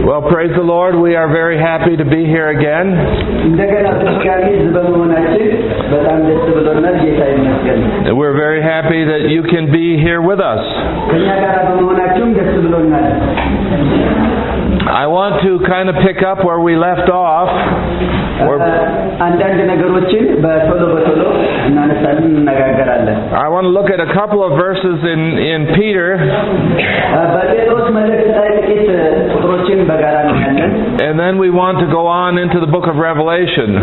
Well, praise the Lord. We are very happy to be here again. We're very happy that you can be here with us. I want to kind of pick up where we left off. I want to look at a couple of verses in Peter. And then we want to go on into the book of Revelation.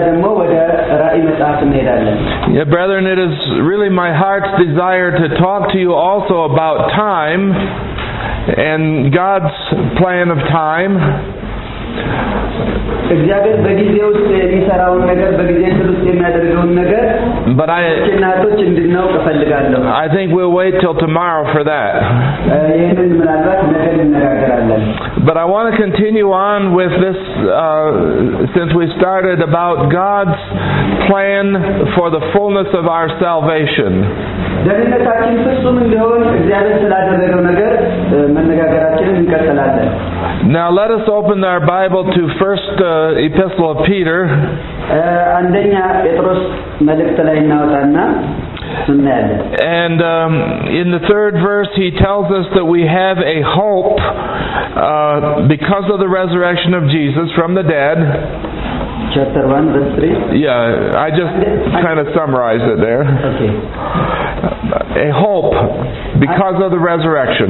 Yeah, brethren, it is really my heart's desire to talk to you also about time and God's plan of time. But I think we'll wait till tomorrow for that. But I want to continue on with this since we started about God's plan for the fullness of our salvation. Now let us open our Bible to First Epistle of Peter. And in the third verse he tells us that we have a hope because of the resurrection of Jesus from the dead. Chapter 1, verse 3? Yeah, I just kind of summarized it there. Okay. A hope because of the resurrection.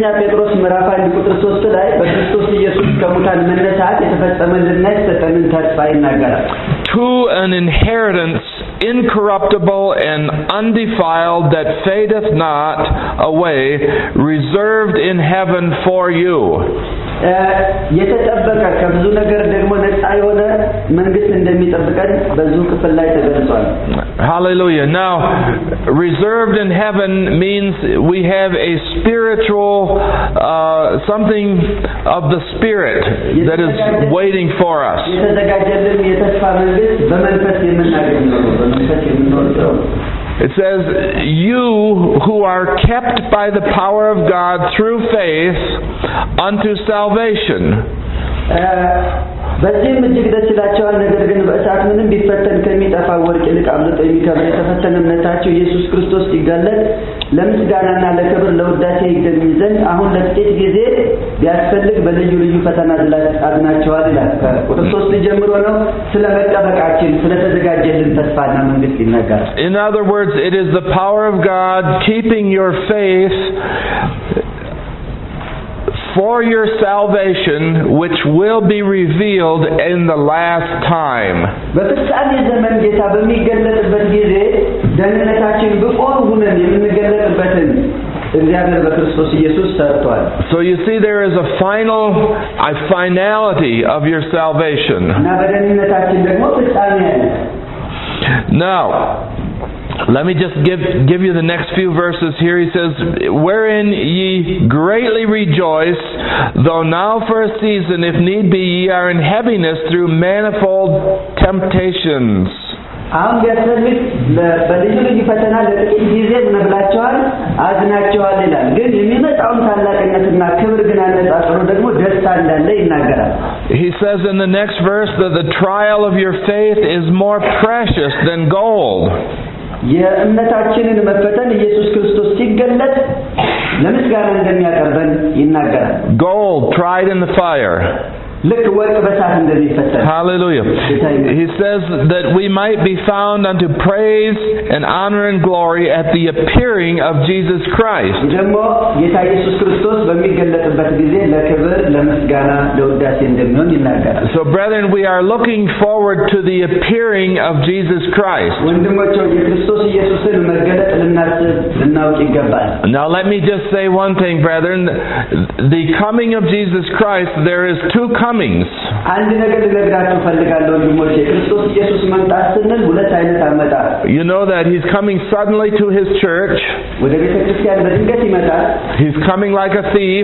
To an inheritance incorruptible and undefiled that fadeth not away, reserved in heaven for you. Hallelujah. Now, reserved in heaven means we have a spiritual, something of the Spirit that is waiting for us. It says, you who are kept by the power of God through faith unto salvation. በዚህም እጅግ ደስ ይላቸዋል። ነገር ግን በእሳት ምንም ቢፈተን ከሚጠፋ ወርቅ ይልቅ አብልጦ የሚከብር የተፈተነ እምነታቸው ኢየሱስ ክርስቶስ ሲገለጥ ለምስጋናና ለክብር ለውዳሴ ይገኝ ዘንድ አሁን ለጥቂት ጊዜ ቢያስፈልግ በልዩ ልዩ ፈተና አድናቸዋል ይላል። ቁጥር 3 ጀምሮ ነው ስለ መጠበቃችን ስለተዘጋጀልን ተስፋና መንግስት ይናገራል። In other words, it is the power of God keeping your faith for your salvation, which will be revealed in the last time. So you see, there is a finality of your salvation. Now, let me just give you the next few verses here. He says, wherein ye greatly rejoice, though now for a season, if need be, ye are in heaviness through manifold temptations. አሁን ቢያስፈልግ በልዩ ልዩ ፈተና ለጥቂት ጊዜ ብላችኋል አዝናችኋል ይላል። ግን የሚመጣውን ታላቅነትና ክብር ግን አነጻጽሮ ደግሞ ደስታ እንዳለ ይናገራል። He says in the next verse that the trial of your faith is more precious than gold. የእምነታችንን መፈተን ኢየሱስ ክርስቶስ ሲገለጥ ለምስጋና እንደሚያቀርበን ይናገራል። Gold tried in the fire. Hallelujah. He says that we might be found unto praise and honor and glory at the appearing of Jesus Christ. So brethren, we are looking forward to the appearing of Jesus Christ. Now let me just say one thing, brethren. The coming of Jesus Christ, there is two comings. You know that He's coming suddenly to His church. He's coming like a thief.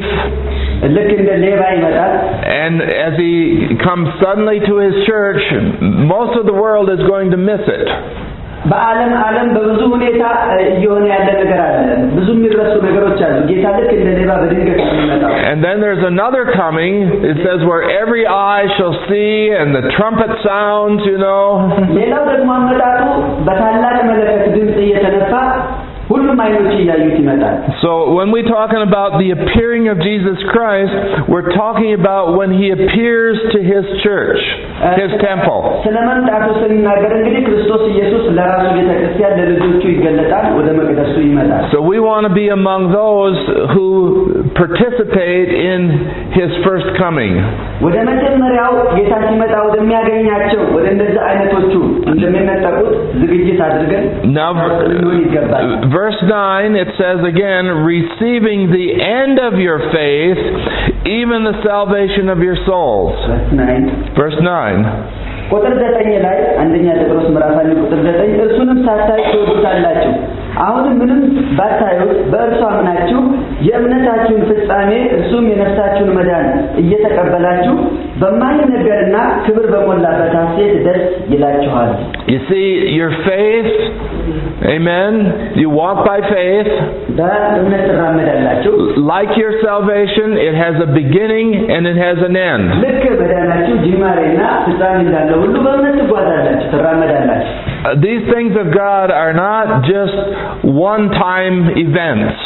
And as He comes suddenly to His church, most of the world is going to miss it. በዓለም በብዙ ሁኔታ እየሆነ ያለ ነገር አለ ብዙ የሚረሱ ነገሮች አሉ ጌታ ልክ እንደ ሌባ በድንገት ይመጣል And then there's another coming it says where every eye shall see and the trumpet sounds ሌላው ደግሞ አመጣጡ በታላቅ መለከት ድምጽ እየተነፋ ሁሉም አይኖች ያዩት ይመጣል So when we're talking about the appearing of Jesus Christ we're talking about when he appears to his church his temple ስለመምጣቱ ስንናገር እንግዲህ ክርስቶስ ኢየሱስ ለራሱ ቤተክርስቲያን ለልጆቹ ይገለጣል ወደ መቅደሱ ይመጣል So we want to be among those who participate in his first coming ወደ መጀመሪያው ጌታ ሲመጣ ወደሚያገኛቸው ወደ እንደዚህ አይነቶቹ እንደሚመጣቁት ዝግጅት አድርገን ይገባል Verse 9 it says again receiving the end of your faith even the salvation of your souls Verse 9 ቁጥር 9 ላይ አንደኛ ጴጥሮስ ምዕራፍ 1 ቁጥር 9 እርሱንም ሳታዩ ትወዱታላችሁ አሁን ምንም ባታዩት በእርሱ አምናችሁ የእምነታችሁን ፍጻሜ እርሱም የነፍሳችሁን መዳን እየተቀበላችሁ በማይነገርና ክብር በሞላበት ሐሴት ደስ ይላችኋል You see your faith amen you walk by faith በእምነት ትራመዳላችሁ Like your salvation it has a beginning and it has an end ልክ መዳናችሁ ጅማሬና ፍጻሜ እንዳለው ሁሉ በእምነት ትጓዛላችሁ ትራመዳላችሁ These things of God are not just one-time events.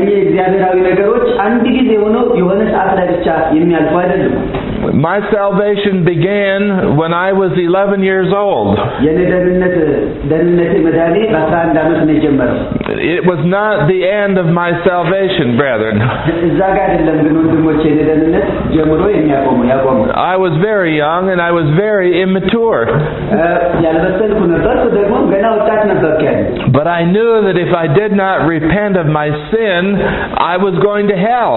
My salvation began when I was 11 years old. It was not the end of my salvation, brethren. I was very young and I was very immature. But I knew that if I did not repent of my sin, I was going to hell.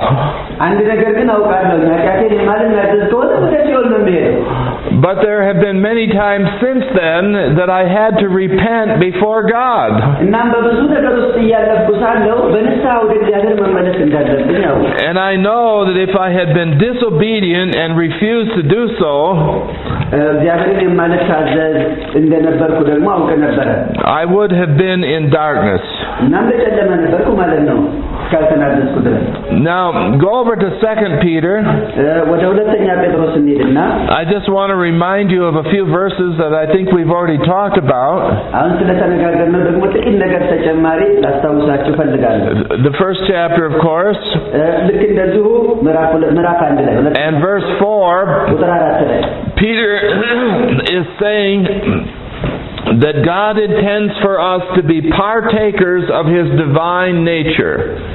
But there have been many times since then that I had to repent before God. And I know that if I had been disobedient and refused to do so, I would have been in darkness. Now, go over to 2 Peter. I just want to remind you of a few verses that I think we've already talked about. The first chapter, of course. And verse 4, Peter is saying that God intends for us to be partakers of his divine nature.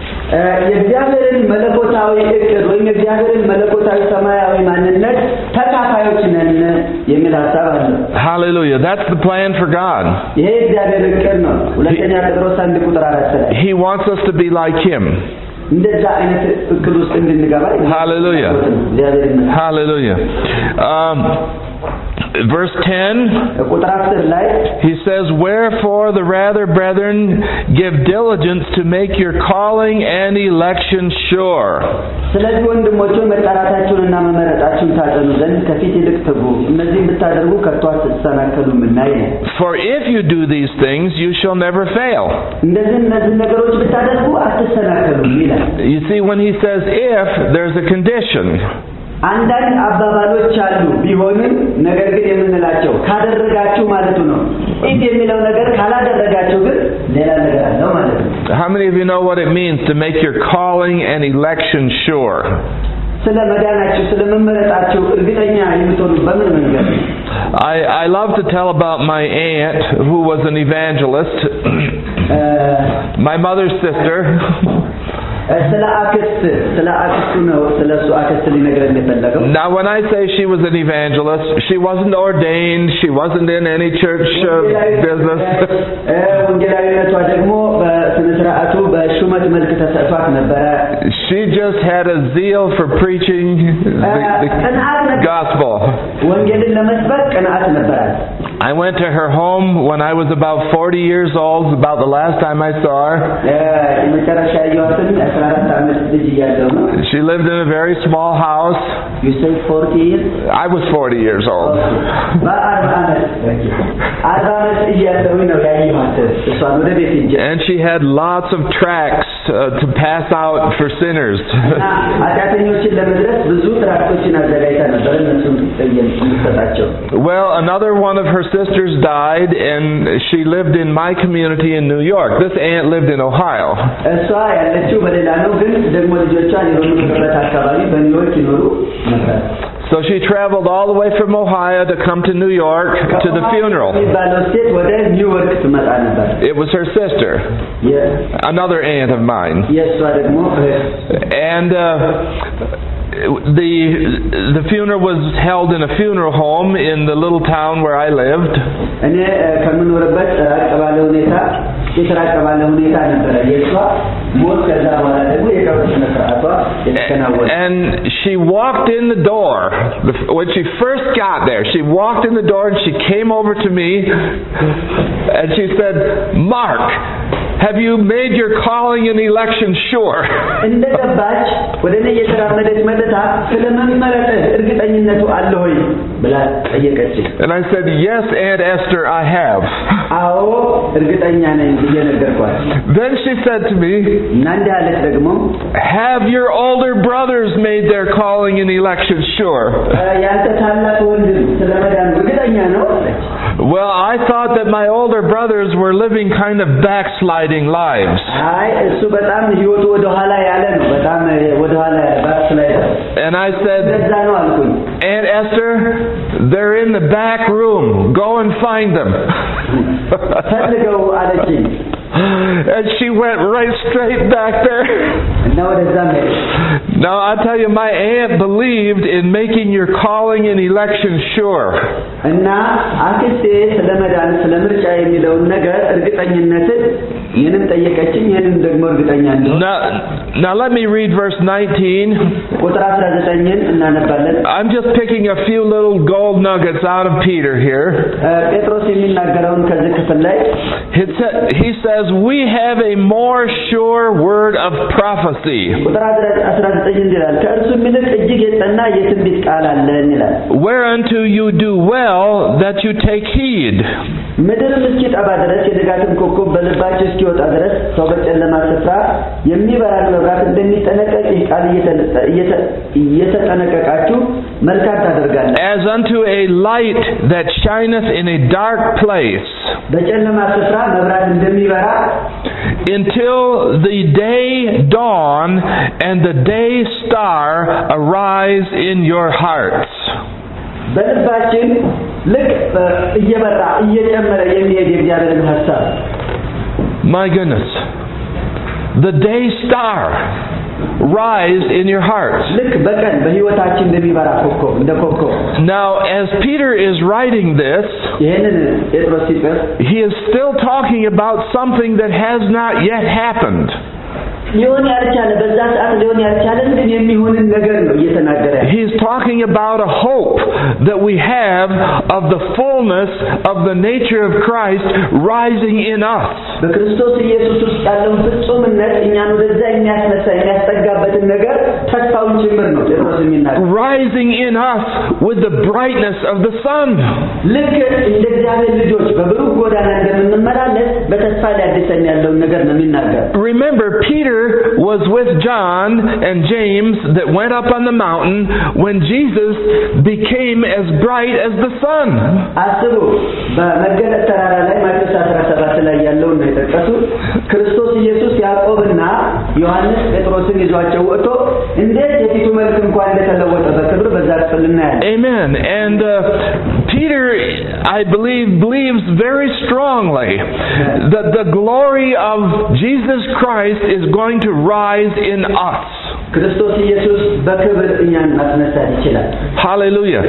Hallelujah. That's the plan for God. He wants us to be like him. Hallelujah. Hallelujah. Verse 10, he says, Wherefore the rather, brethren, give diligence to make your calling and election sure. For if you do these things, you shall never fail. You see, when he says if, there's a condition. አንዳንድ አባባሎች አሉ ቢሆንም ነገር ግን የምንላቸው ካደረጋችሁ ማለት ነው እዚህ የሚለው ነገር ካላደረጋችሁ ግን ሌላ ነገር አለው ማለት ነው How many of you know what it means to make your calling and election sure? ስለ መዳናችሁ ስለ መመረጣችሁ እርግጠኛ የምትሆኑ በምን መንገድ I love to tell about my aunt who was an evangelist. My mother's sister. Now when I say she was an evangelist, she wasn't ordained, she wasn't in any church business. She just had a zeal for preaching the gospel. I went to her home when I was about 40 years old, about the last time I saw her. She lived in a very small house. You say 40 years? I was 40 years old. And she had lots of tracts to pass out for sinners. Well, another one of her sisters died, and she lived in my community in New York. This aunt lived in Ohio. So she traveled all the way from Ohio to come to New York to the funeral. It was her sister, another aunt of mine. And the funeral was held in a funeral home in the little town where I lived. And she walked in the door. When she first got there, she walked in the door and she came over to me and she said, "Mark, have you made your calling and election sure?" And I said, "Yes, Aunt Esther, I have." Then she said to me, "Have your older brothers made their calling and election sure?" Well, I thought that my older brothers were living kind of backsliding lives. And I said, "Aunt Esther, they're in the back room. Go and find them." And she went right straight back there. Now, I tell you, my aunt believed in making your calling and election sure. Now let me read verse 19. I'm just picking a few little gold nuggets out of Peter here. He says, "We have a more sure word of prophecy, whereunto you do well that you take heed." As unto a light that shineth in a dark place, until the day dawn and the day star arise in your hearts. My goodness. The day star rise in your hearts. Now, as Peter is writing this, he is still talking about something that has not yet happened. He's talking about a hope that we have of the fullness of the nature of Christ rising in us. Rising in us with the brightness of the sun. Remember, Peter was with John and James that went up on the mountain when Jesus became as bright as the sun. Amen. And Peter, I believe, believes very strongly that the glory of Jesus Christ is going to rise in us. Hallelujah.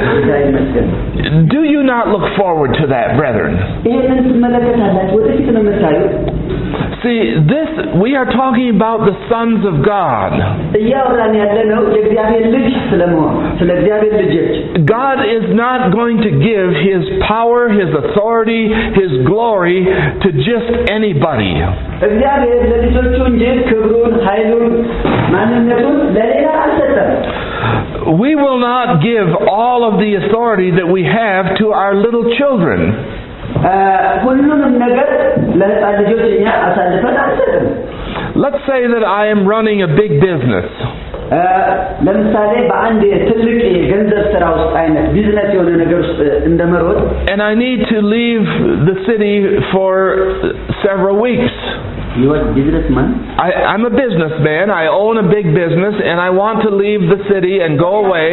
Do you not look forward to that, brethren? See, this, we are talking about the sons of God. እያወራን ያለነው የእግዚአብሔር ልጅ ስለመሆን ስለ እግዚአብሔር ልጆች God is not going to give His power, His authority, His glory to just anybody. እግዚአብሔር ለልጆቹ እንጂ ክብሩን ኃይሉን ማንነቱን ለሌላ አልሰጠም. We will not give all of the authority that we have to our little children. ሁሉንም ነገር ለሕፃን ልጆች እኛ አሳልፈን አንሰጥም. Let's say that I am running a big business. ለምሳሌ በአንድ ትልቅ የገንዘብ ስራ ውስጥ አይነት ቢዝነስ የሆነ ነገር ውስጥ እንደመሮጥ and I need to leave the city for several weeks. You're a businessman? I'm a businessman. I own a big business and I want to leave the city and go away.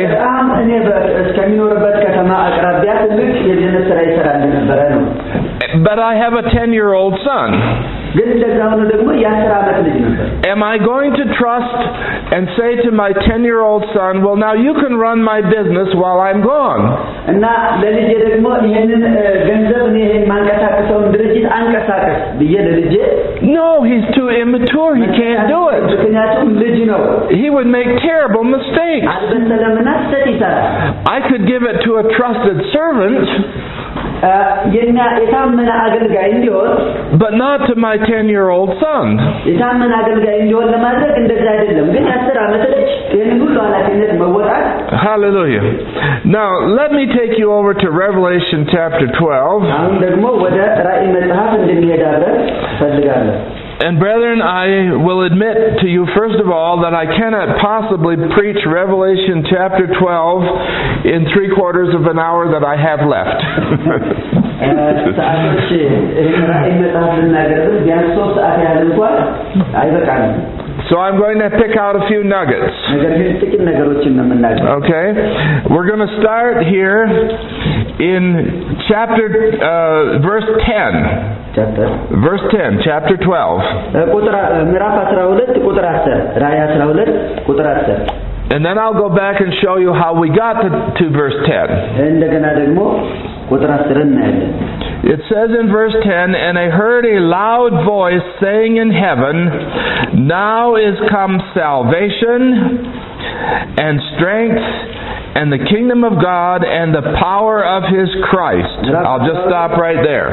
But I have a 10-year-old son. Am I going to trust and say to my 10-year-old son, well, now you can run my business while I'm gone? No, he's too immature. He can't do it. He would make terrible mistakes. I could give it to a trusted servant, but not to my 10-year-old son. Hallelujah. Now, let me take you over to Revelation chapter 12. And brethren, I will admit to you first of all that I cannot possibly preach Revelation chapter 12 in 3/4 of an hour that I have left. So I'm going to pick out a few nuggets. Okay? We're going to start here in verse 10. Verse 10, chapter 12. And then I'll go back and show you how we got to verse 10. It says in verse 10, and I heard a loud voice saying in heaven, now is come salvation and strength and the kingdom of God and the power of His Christ. I'll just stop right there.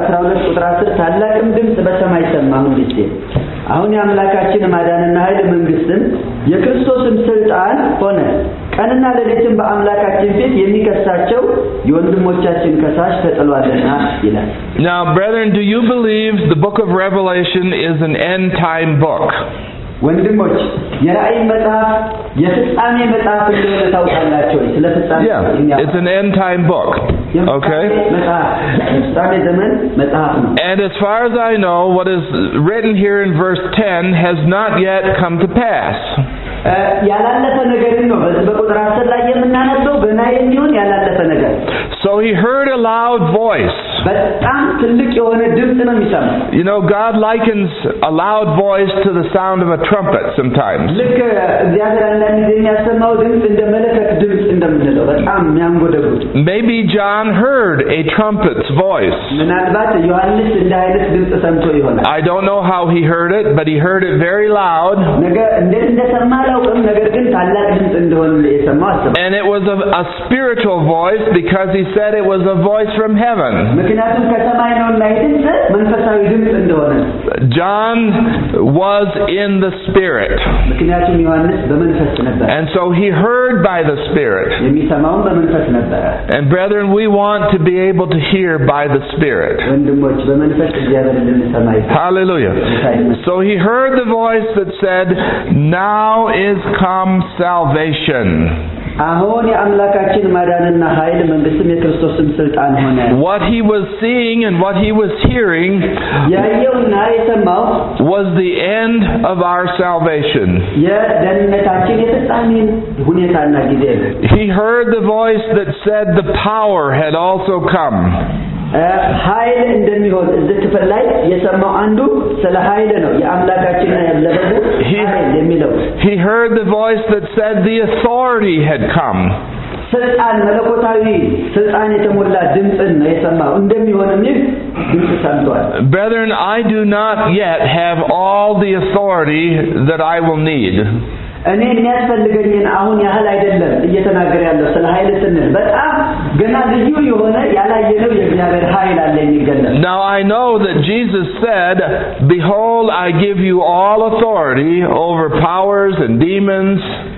አሁን የአምላካችን ማዳንና ኃይል መንግስትን የክርስቶስን ስልጣን ሆነ ቀንና ሌሊትም በአምላካችን ፊት የሚከሳቸው የወንድሞቻችን ከሳሽ ተጥሏልና ይላል. Now, brethren, do you believe the book of Revelation is an end time book? ወንድሞች የራእይ መጽሐፍ የፍጻሜ መጽሐፍ እንደሆነ ታውቃላችሁ? ስለ ፍጻሜ it's an end time book. Okay? And as far as I know, what is written here in verse 10 has not yet come to pass. So he heard a loud voice. You know, God likens a loud voice to the sound of a trumpet sometimes. Maybe John heard a trumpet's voice. I don't know how he heard it, but he heard it very loud. And it was a spiritual voice because he said it was a voice from heaven. John was in the Spirit. And so he heard by the Spirit. And brethren, we want to be able to hear by the Spirit. Hallelujah. So he heard the voice that said, now is come salvation. What he was seeing and what he was hearing was the end of our salvation. He heard the voice that said the power had also come. ኃይል እንደሚሆን እዚህ ክፍል ላይ የሰማው አንዱ ስለ ኃይል ነው የአምላካችንና ያለበው ኃይል የሚለው He heard the voice that said the authority had come. ስልጣን መለኮታዊ ስልጣን የተሞላ ድምጽን ነው የሰማው እንደሚሆንም ድምጽ ሰምቷል Brethren, I do not yet have all the authority that I will need. እኔ የሚያስፈልገኝን አሁን ያህል አይደለም እየተናገረ ያለው ስለ ኃይል ስንል በጣም ገና ልዩ የሆነ ያላየነው የእግዚአብሔር ኃይል አለ የሚገለጽ Now I know that Jesus said, "Behold, I give you all authority over powers and demons."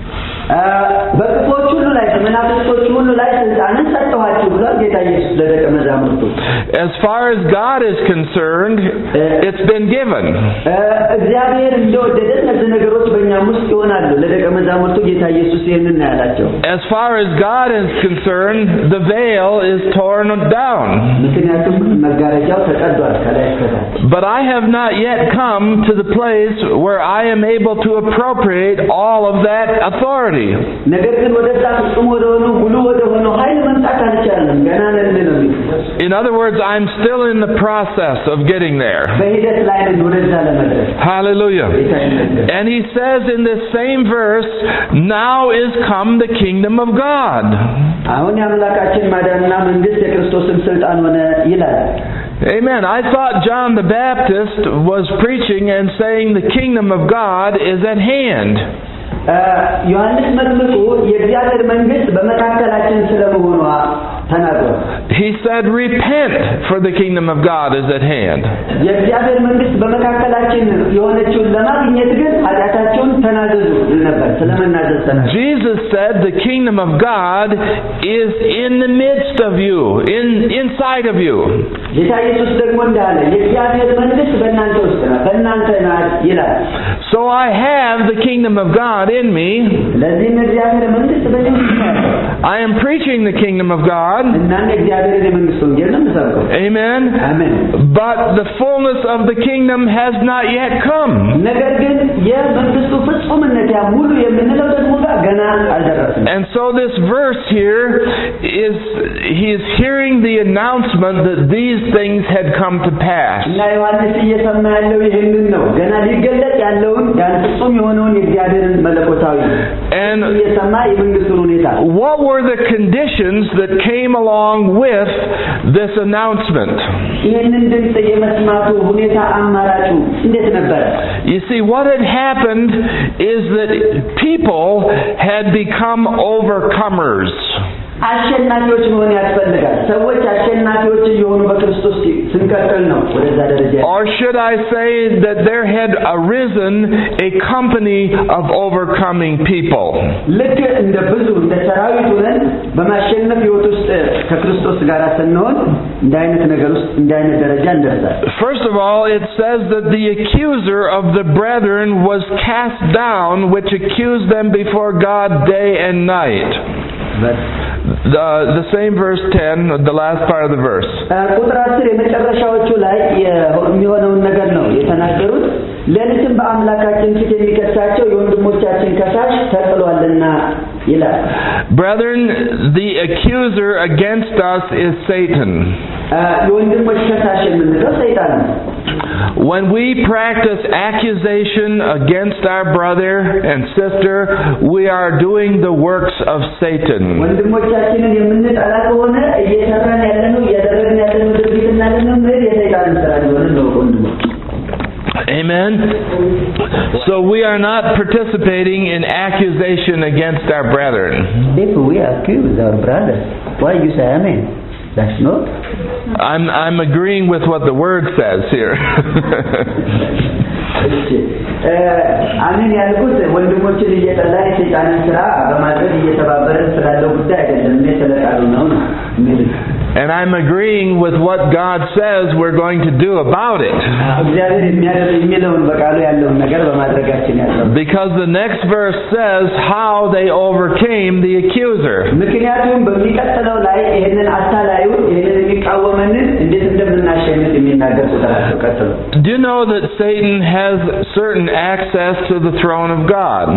በክፎች ሁሉ ላይ በመናፍስቶች ሁሉ ላይ ስልጣንን ሰጥቷችሁ ብሏል ጌታ ኢየሱስ ለደቀ መዛሙርቱ As far as God is concerned, it's been given. እግዚአብሔር እንደወደደ እነዚህ ነገሮች በእኛም ውስጥ ይሆናሉ ለደቀ መዛሙርቱ ጌታ ኢየሱስ ይሄንን ያላቸው As far as God is concerned, the veil is torn down. ምክንያቱም መጋረጃው ተቀዷል ከላይ እስከታች But I have not yet come to the place where I am able to appropriate all of that authority. ነገር ግን ወደዛ ፍጹም ወደሆኑ ሙሉ ወደሆኑ ኃይል መምጣት አልቻለም ገና ነን ነው In other words, I'm still in the process of getting there. በሂደት ላይ ነን ወደዛ ለመድረስ Hallelujah. And he says in this same verse, "Now is come the kingdom of God." አሁን የአምላካችን ማዳንና መንግስት የክርስቶስን ስልጣን ሆነ ይላል Amen. I thought John the Baptist was preaching and saying the kingdom of God is at hand. ዮሐንስ መጥምቁ የእግዚአብሔር መንግስት በመካከላችን ስለመሆኑ ተናግሯል He said, "Repent, for the kingdom of God is at hand." የእግዚአብሔር መንግስት በመካከላችን የሆነችውን ለማግኘት ግን ኃጢአታቸውን ተናዘዙ ነበር ስለመናዘዝ ተናገረ Jesus said the kingdom of God is in the midst of you, inside of you. ጌታ ኢየሱስ ደግሞ እንዳለ የእግዚአብሔር መንግስት በእናንተ ውስጥ ነው በእናንተ ናት ይላል So I have the kingdom of God in me. ለዚህም የእግዚአብሔር መንግስት በእኔ ውስጥ ነው I am preaching the kingdom of God. እናንተ የእግዚአብሔርን የመንግስት ወንጌል ነው የምሰብከው Amen. አሜን But the fullness of the kingdom has not yet come. ነገር ግን የመንግስቱ ፍጹምነት ያ ሙሉ የምንለው ደግሞ ገና አልደረሰም And so this verse here is he is hearing the announcement that these things had come to pass. እና ዮሐንስ እየሰማ ያለው ይሄንን ነው ገና ሊገለጥ ያለውን ያን ፍጹም የሆነውን የእግዚአብሔርን መለኮታዊ And እየሰማ የመንግስቱን ሁኔታ what were the conditions that came along with this announcement? ይሄንን ድምጽ የመስማቱ ሁኔታ አማራጩ እንዴት ነበር You see, what had happened is that people had become overcomers. አሸናፊዎች መሆን ያስፈልጋል ሰዎች አሸናፊዎች እየሆኑ በክርስቶስ ስንቀጥል ነው ወደዛ ደረጃ Or should I say that there had arisen a company of overcoming people? ልክ እንደ ብዙ እንደ ሰራዊት ሆነን በማሸነፍ ህይወት ውስጥ ከክርስቶስ ጋር ስንሆን እንደ አይነት ነገር ውስጥ እንደ አይነት ደረጃ እንደርሳለን First of all, it says that the accuser of the brethren was cast down, which accused them before God day and night. The same verse 10, the last part of the verse. ቁጥር 10 የመጨረሻዎቹ ላይ የሚሆነውን ነገር ነው የተናገሩት ለልጅም በአምላካችን ፊት የሚከሳቸው የወንድሞቻችን ከሳሽ ተጥሏልና ይላል Brethren, the accuser against us is Satan. የወንድሞች ከሳሽ የምንለው ሰይጣን ነው When we practice accusation against our brother and sister, we are doing the works of Satan. ወንድሞቻችንን የምንጠላ ከሆነ እየሰራን ያለነው እያደረግን ያለነው ድርጊትና ልምምድ የሰይጣን ስራ እንደሆነ ነው ወንድሞች Amen. So we are not participating in accusation against our brethren. If we accuse our brothers, why you say amen? That's not. I'm agreeing with what the word says here. አሜን ያልኩት ወንድሞችን እየጠላ የሰይጣንን ስራ በማድረግ እየተባበረን ስላለው ጉዳይ አይደለም ስለቃሉ ነው And I'm agreeing with what God says we're going to do about it. Because the next verse says how they overcame the accuser. Do you know that Satan has certain access to the throne of God?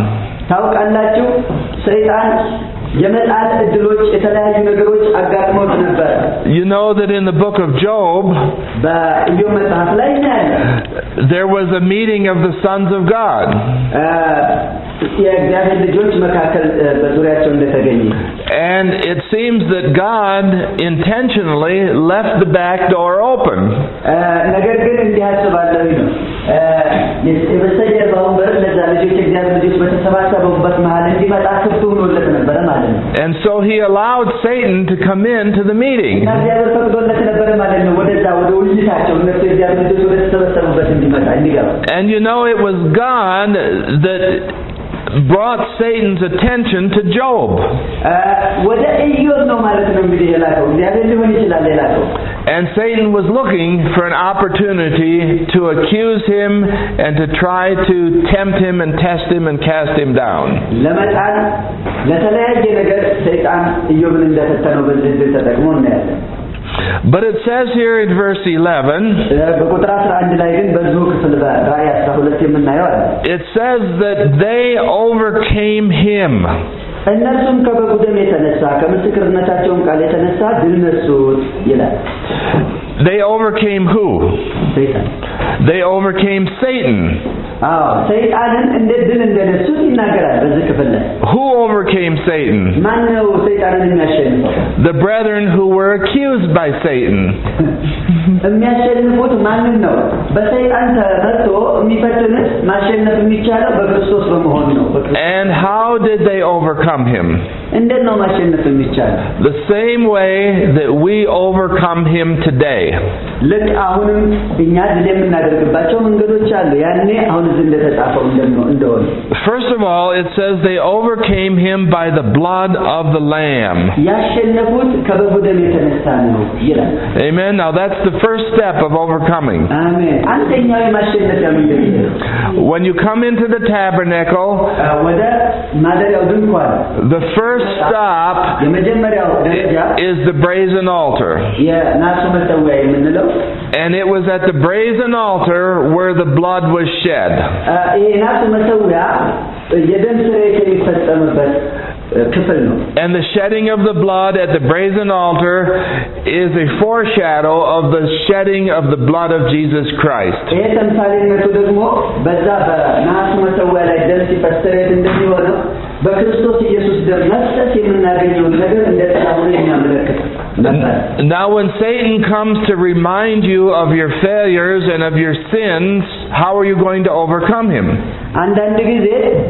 የመጣል እድሎች የተለያዩ ነገሮች አጋጥመውት ነበር You know that in the book of Job, በኢዮብ መጽሐፍ ላይ እናያለን there was a meeting of the sons of God. የእግዚአብሔር ልጆች መካከል በዙሪያቸው እንደተገኘ And it seems that God intentionally left the back door open. ነገር ግን እንዲህ አስባለሁ ነው የበስተጀርባውን በር ለዛ ልጆች የእግዚአብሔር ልጆች በተሰባሰቡበት መሃል እንዲመጣ ክፍት ሆኖለት ነበረ ማለት ነው And so he allowed Satan to come into the meeting. እግዚአብሔር ፈቅዶለት ነበረ ማለት ነው ወደዛ ወደ ውይይታቸው እነሱ የእግዚአብሔር ልጆች ወደ ተሰበሰቡበት እንዲመጣ እንዲገባ And you know it was God that brought Satan's attention to Job. ወደ ኢዮብ ነው ማለት ነው እንግዲህ የላከው እግዚአብሔር ሊሆን ይችላል የላከው And Satan was looking for an opportunity to accuse him and to try to tempt him and test him and cast him down. ለመጣል ለተለያየ ነገር ሰይጣን ኢዮብን እንደፈተነው በዚህ ተጠቅሞ እናያለን But it says here in verse 11, በቁጥር 11 ላይ ግን በዚሁ ክፍል በራእይ 12 የምናየው አለ it says that they overcame him. እነሱም ከበጉ ደም የተነሳ ከምስክርነታቸውም ቃል የተነሳ ድል ነሱት ይላል They overcame who? ሰይጣን They overcame Satan. ሰይጣንን እንዴት ድል እንደነሱት ይናገራል በዚህ ክፍል ላይ Who overcame Satan? ማን ነው ሰይጣንን የሚያሸንፈው? The brethren who were accused by Satan. የሚያሸንፉት ማንን ነው? በሰይጣን ተመርቶ የሚፈትኑት ማሸነፍ የሚቻለው በክርስቶስ በመሆን ነው And how did they overcome him? እንዴት ነው ማሸነፍ የሚቻለው? The same way that we overcome him today. ልክ አሁንም እኛ ድል የምናደርግባቸው መንገዶች አሉ ያኔ አሁን እዚህ እንደተጻፈው እንደሆነ First of all, it says they overcame him by the blood of the lamb. ያሸነፉት ከበጉ ደም የተነሳ ነው ይላል Amen. Now that's the first step of overcoming. አሜን አንደኛው የማሸነፊያ መንገድ ነው When you come into the tabernacle, ወደ ማደሪያው ድንኳን the first stop የመጀመሪያው ደረጃ is the brazen altar. የናሱ መሠዊያ የምንለው And it was at the brazen altar where the blood was shed. ይሄ ናሱ መሠዊያ የደም ስርየት የሚፈጸምበት ክፍል ነው And the shedding of the blood at the brazen altar is a foreshadow of the shedding of the blood of Jesus Christ. ይሄ ተምሳሌነቱ ደግሞ በዛ በናሱ መሠዊያ ላይ ደም ሲፈሰረት እንደሚሆነው በክርስቶስ ኢየሱስ ደም መፍሰስ የምናገኘው ነገር እንደተሳሰረ የሚያመለክት ነበር Now when Satan comes to remind you of your failures and of your sins, how are you going to overcome him? አንዳንድ ጊዜ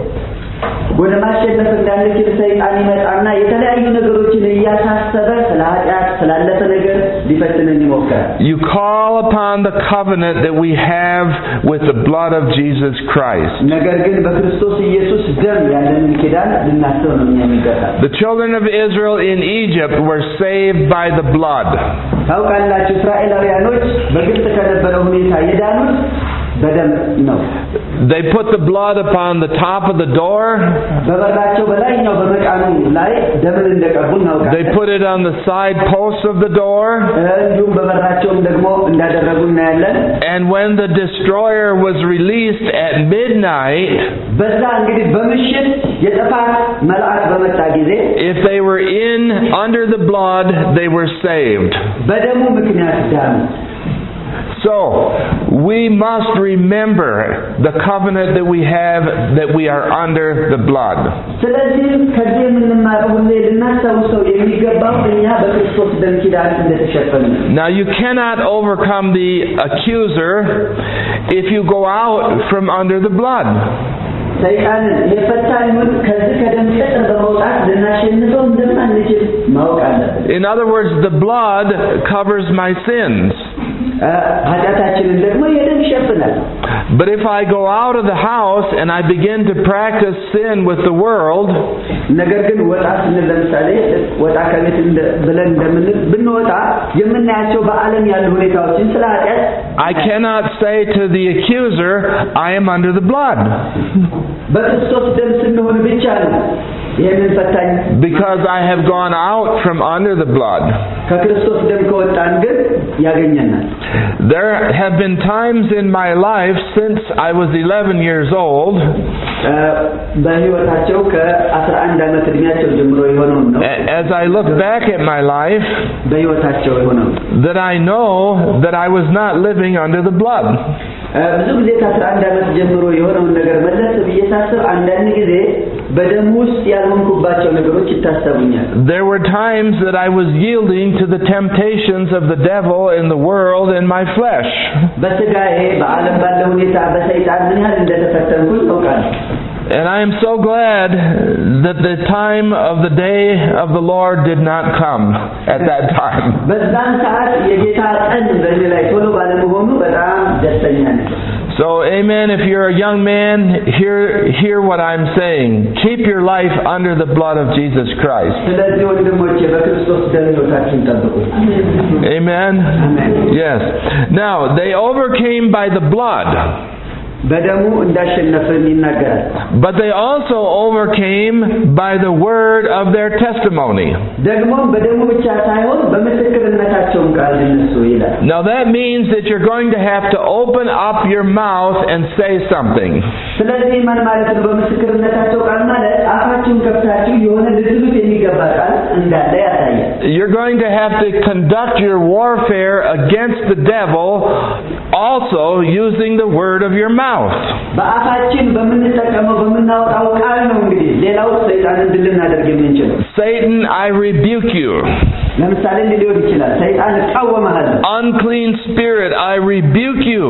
ወደ ማሸነፍ እንዳንችል ሰይጣን ይመጣና የተለያዩ ነገሮችን እያሳሰበ ስለ ኃጢአት ስላለፈ ነገር ሊፈትነን ይሞክራል You call upon the covenant that we have with the blood of Jesus Christ. ነገር ግን በክርስቶስ ኢየሱስ ደም ያለንን ኪዳን ልናስብ ነው የሚገባው The children of Israel in Egypt were saved by the blood. ታውቃላችሁ እስራኤላውያኖች በግብጽ ከነበረው ሁኔታ የዳኑት በደም ነው They put the blood upon the top of the door. በበራቸው በላይኛው በመቃኑ ላይ ደምን እንደቀቡ እናውቃለን They put it on the side posts of the door. እንዲሁም በበራቸውም ደግሞ እንዳደረጉ እናያለን And when the destroyer was released at midnight, በዛ እንግዲህ በምሽት የጥፋት መልአክ በመጣ ጊዜ if they were in under the blood, they were saved. በደሙ ምክንያት ዳኑ So, we must remember the covenant that we have, that we are under the blood. ስለዚህ ከዚህ የምንማረው ሁሌ ልናስታውሰው የሚገባው እኛ በክርስቶስ ደም ኪዳን እንደተሸፈንን Now you cannot overcome the accuser if you go out from under the blood. ሰይጣንን የፈታኙን ከዚህ ከደም ቅጥር በመውጣት ልናሸንፈው እንደማንችል ማወቅ አለብን In other words, the blood covers my sins. ኃጢአታችንን ደግሞ የደም ይሸፍናል But if I go out of the house and I begin to practice sin with the world, ነገር ግን ወጣ ስንል ለምሳሌ ወጣ ከቤት ብለን እንደምንል ብንወጣ የምናያቸው በዓለም ያሉ ሁኔታዎችን ስለ ኃጢአት I cannot say to the accuser, I am under the blood. በክርስቶስ ደም ስንሆን ብቻ ነው ይሄንን ፈታኝ because I have gone out from under the blood. ከክርስቶስ ደም ከወጣን ግን ያገኘናል። There have been times in my life since I was 11 years old በህይወታቸው ከ11 ዓመት እድሜያቸው ጀምሮ የሆነው ነው as I look back at my life በህይወታቸው የሆነው that I know that I was not living under the blood. ብዙ ጊዜ ከ11 ዓመት ጀምሮ የሆነውን ነገር መለስ ብዬ ሳስብ አንዳንድ ጊዜ በደም ውስጥ ያልሆንኩባቸው ነገሮች ይታሰቡኛል። There were times that I was yielding to the temptations of the devil in the world in my flesh. በስጋዬ በዓለም ባለው ሁኔታ በሰይጣን ምን ያህል እንደተፈተንኩኝ አውቃለሁ። And I am so glad that the time of the day of the Lord did not come at that time. በዛን ሰዓት የጌታ ቀን በእኔ ላይ ቶሎ ባለመሆኑ በጣም ደስተኛ ነኝ። So amen, if you're a young man, hear what I'm saying. Keep your life under the blood of Jesus Christ. ስለዚህ ወንድሞቼ በክርስቶስ ደም ሕይወታችሁን ጠብቁ። Amen? Amen. Yes. Now, they overcame by the blood. በደሙ እንዳሸነፈን ይናገራል። But they also overcame by the word of their testimony. ደግሞ በደሙ ብቻ ሳይሆን በምስክርነታቸውም ቃል እነሱ ይላል። Now that means that you're going to have to open up your mouth and say something. ስለዚህ ምን ማለት ነው? በምስክርነታቸው ቃል ማለት አፋችሁን ከፍታችሁ የሆነ ልትሉት የሚገባ ቃል እንዳለ ያሳያል። You're going to have to conduct your warfare against the devil also using the word of your mouth. በአፋችን በምንጠቀመው በምናወጣው ቃል ነው እንግዲህ ሌላው ሰይጣንን ድል ልናደርግ የምንችለው። Satan, I rebuke you. ለምሳሌ ሊሆን ይችላል ሰይጣን እቃወምሃለሁ። Unclean spirit, I rebuke you.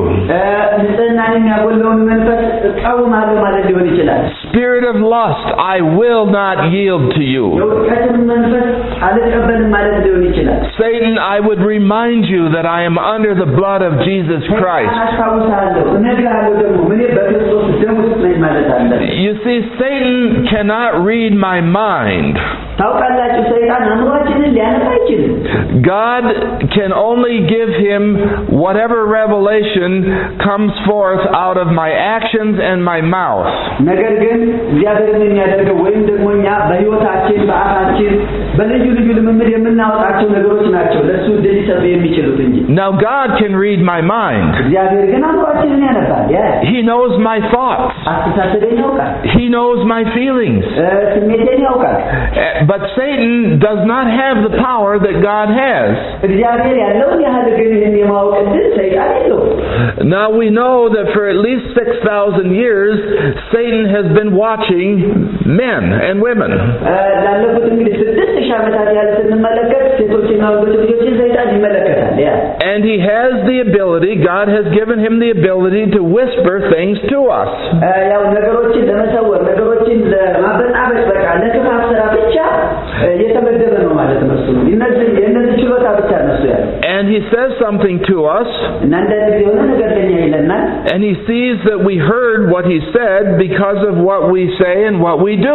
ንጽህናን የሚያጎለውን መንፈስ እቃወምሃለሁ ማለት ሊሆን ይችላል። Spirit of lust, I will not yield to you. የውድቀትን መንፈስ አልቀበልም ማለት ሊሆን ይችላል። Satan, I would remind you that I am under the blood of Jesus Christ. አስታውሳለሁ እነግርሃለሁ ደግሞ ምን በክርስቶስ ደም ውስጥ ነኝ ማለት አለ። You see, Satan cannot read my mind. ታውቃላችሁ ሰይጣን አእምሮአችንን ሊያነቃ አይችልም። God can only give him whatever revelation comes forth out of my actions and my mouth. ነገር ግን እግዚአብሔር የሚያደርገው ወይም ደግሞ እኛ በህይወታችን በአፋችን በልዩ ልዩ ልምምድ የምናወጣቸው ነገሮች ናቸው ለሱ ድል ሊሰጡ የሚችሉት እንጂ። Now God can read my mind. እግዚአብሔር ግን አእምሮአችንን ያነባል። He knows my thoughts. አስተሳሰቤን ያውቃል። He knows my feelings. ስሜቴን ያውቃል። But Satan does not have the power that God has. እግዚአብሔር ያለውን ያህል ግን ይህን የማወቅ ዕድል ሰይጣን የለውም። Now we know that for at least 6,000 years Satan has been watching men and women. ላለፉት እንግዲህ 6,000 ዓመታት ያህል ስንመለከት ሴቶችና ወንዶችን ሰይጣን ይመለከታል። And he has the ability, God has given him the ability to whisper things to us. ያው ነገሮችን ለመሰወር ነገሮችን ለማበጣበጥ በቃ ለክፋት ስራ ብቻ የተመደበ ነው ማለት ነው። እሱ የነዚህ ችሎታ ብቻ ነው እሱ ያለው። And he says something to us. እና እንደዚህ የሆነ ነገር ለኛ ይለናል። And he sees that we heard what he said because of what we say and what we do.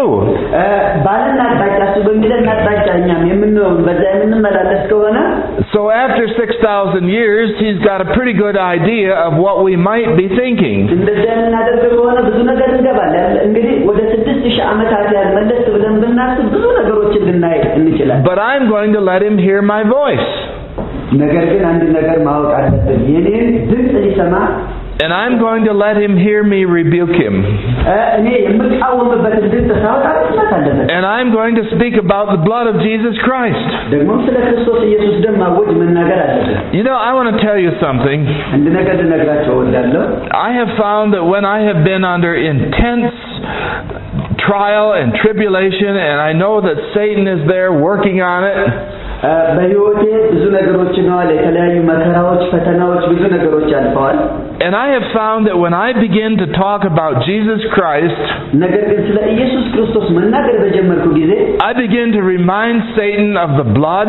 ባለና አቅጣጫ እሱ በሚለን አቅጣጫ እኛም የምንሆን በዛ የምንመላለስ ከሆነ So after 6,000 years he's got a pretty good idea of what we might be thinking. እንደዛ የምናደርግ ከሆነ ብዙ ነገር እንገባለን። እንግዲህ ወደ 6,000 ዓመታት ያህል መለስ ብለን ብናስብ ብዙ ነገሮችን ልናይ እንችላለን። But I'm going to let him hear my voice. ነገር ግን አንድ ነገር ማወቅ አለብን። የኔን ድምጽ ሊሰማ And I'm going to let him hear me rebuke him. እኔ የምቃወምበትን ድምጽ ሳወጣ መስማት አለበት። And I'm going to speak about the blood of Jesus Christ. ደግሞ ስለ ክርስቶስ ኢየሱስ ደም ማወጅ መናገር አለበት። You know, I want to tell you something. አንድ ነገር ልነግራችሁ እወዳለሁ። I have found that when I have been under intense trial and tribulation, and I know that Satan is there working on it, በህይወቴ ብዙ ነገሮች ነው አለ የተለያዩ መከራዎች ፈተናዎች ብዙ ነገሮች አልፈዋል። And I have found that when I begin to talk about Jesus Christ, ነገር ግን ስለ ኢየሱስ ክርስቶስ መናገር በጀመርኩ ጊዜ I begin to remind Satan of the blood.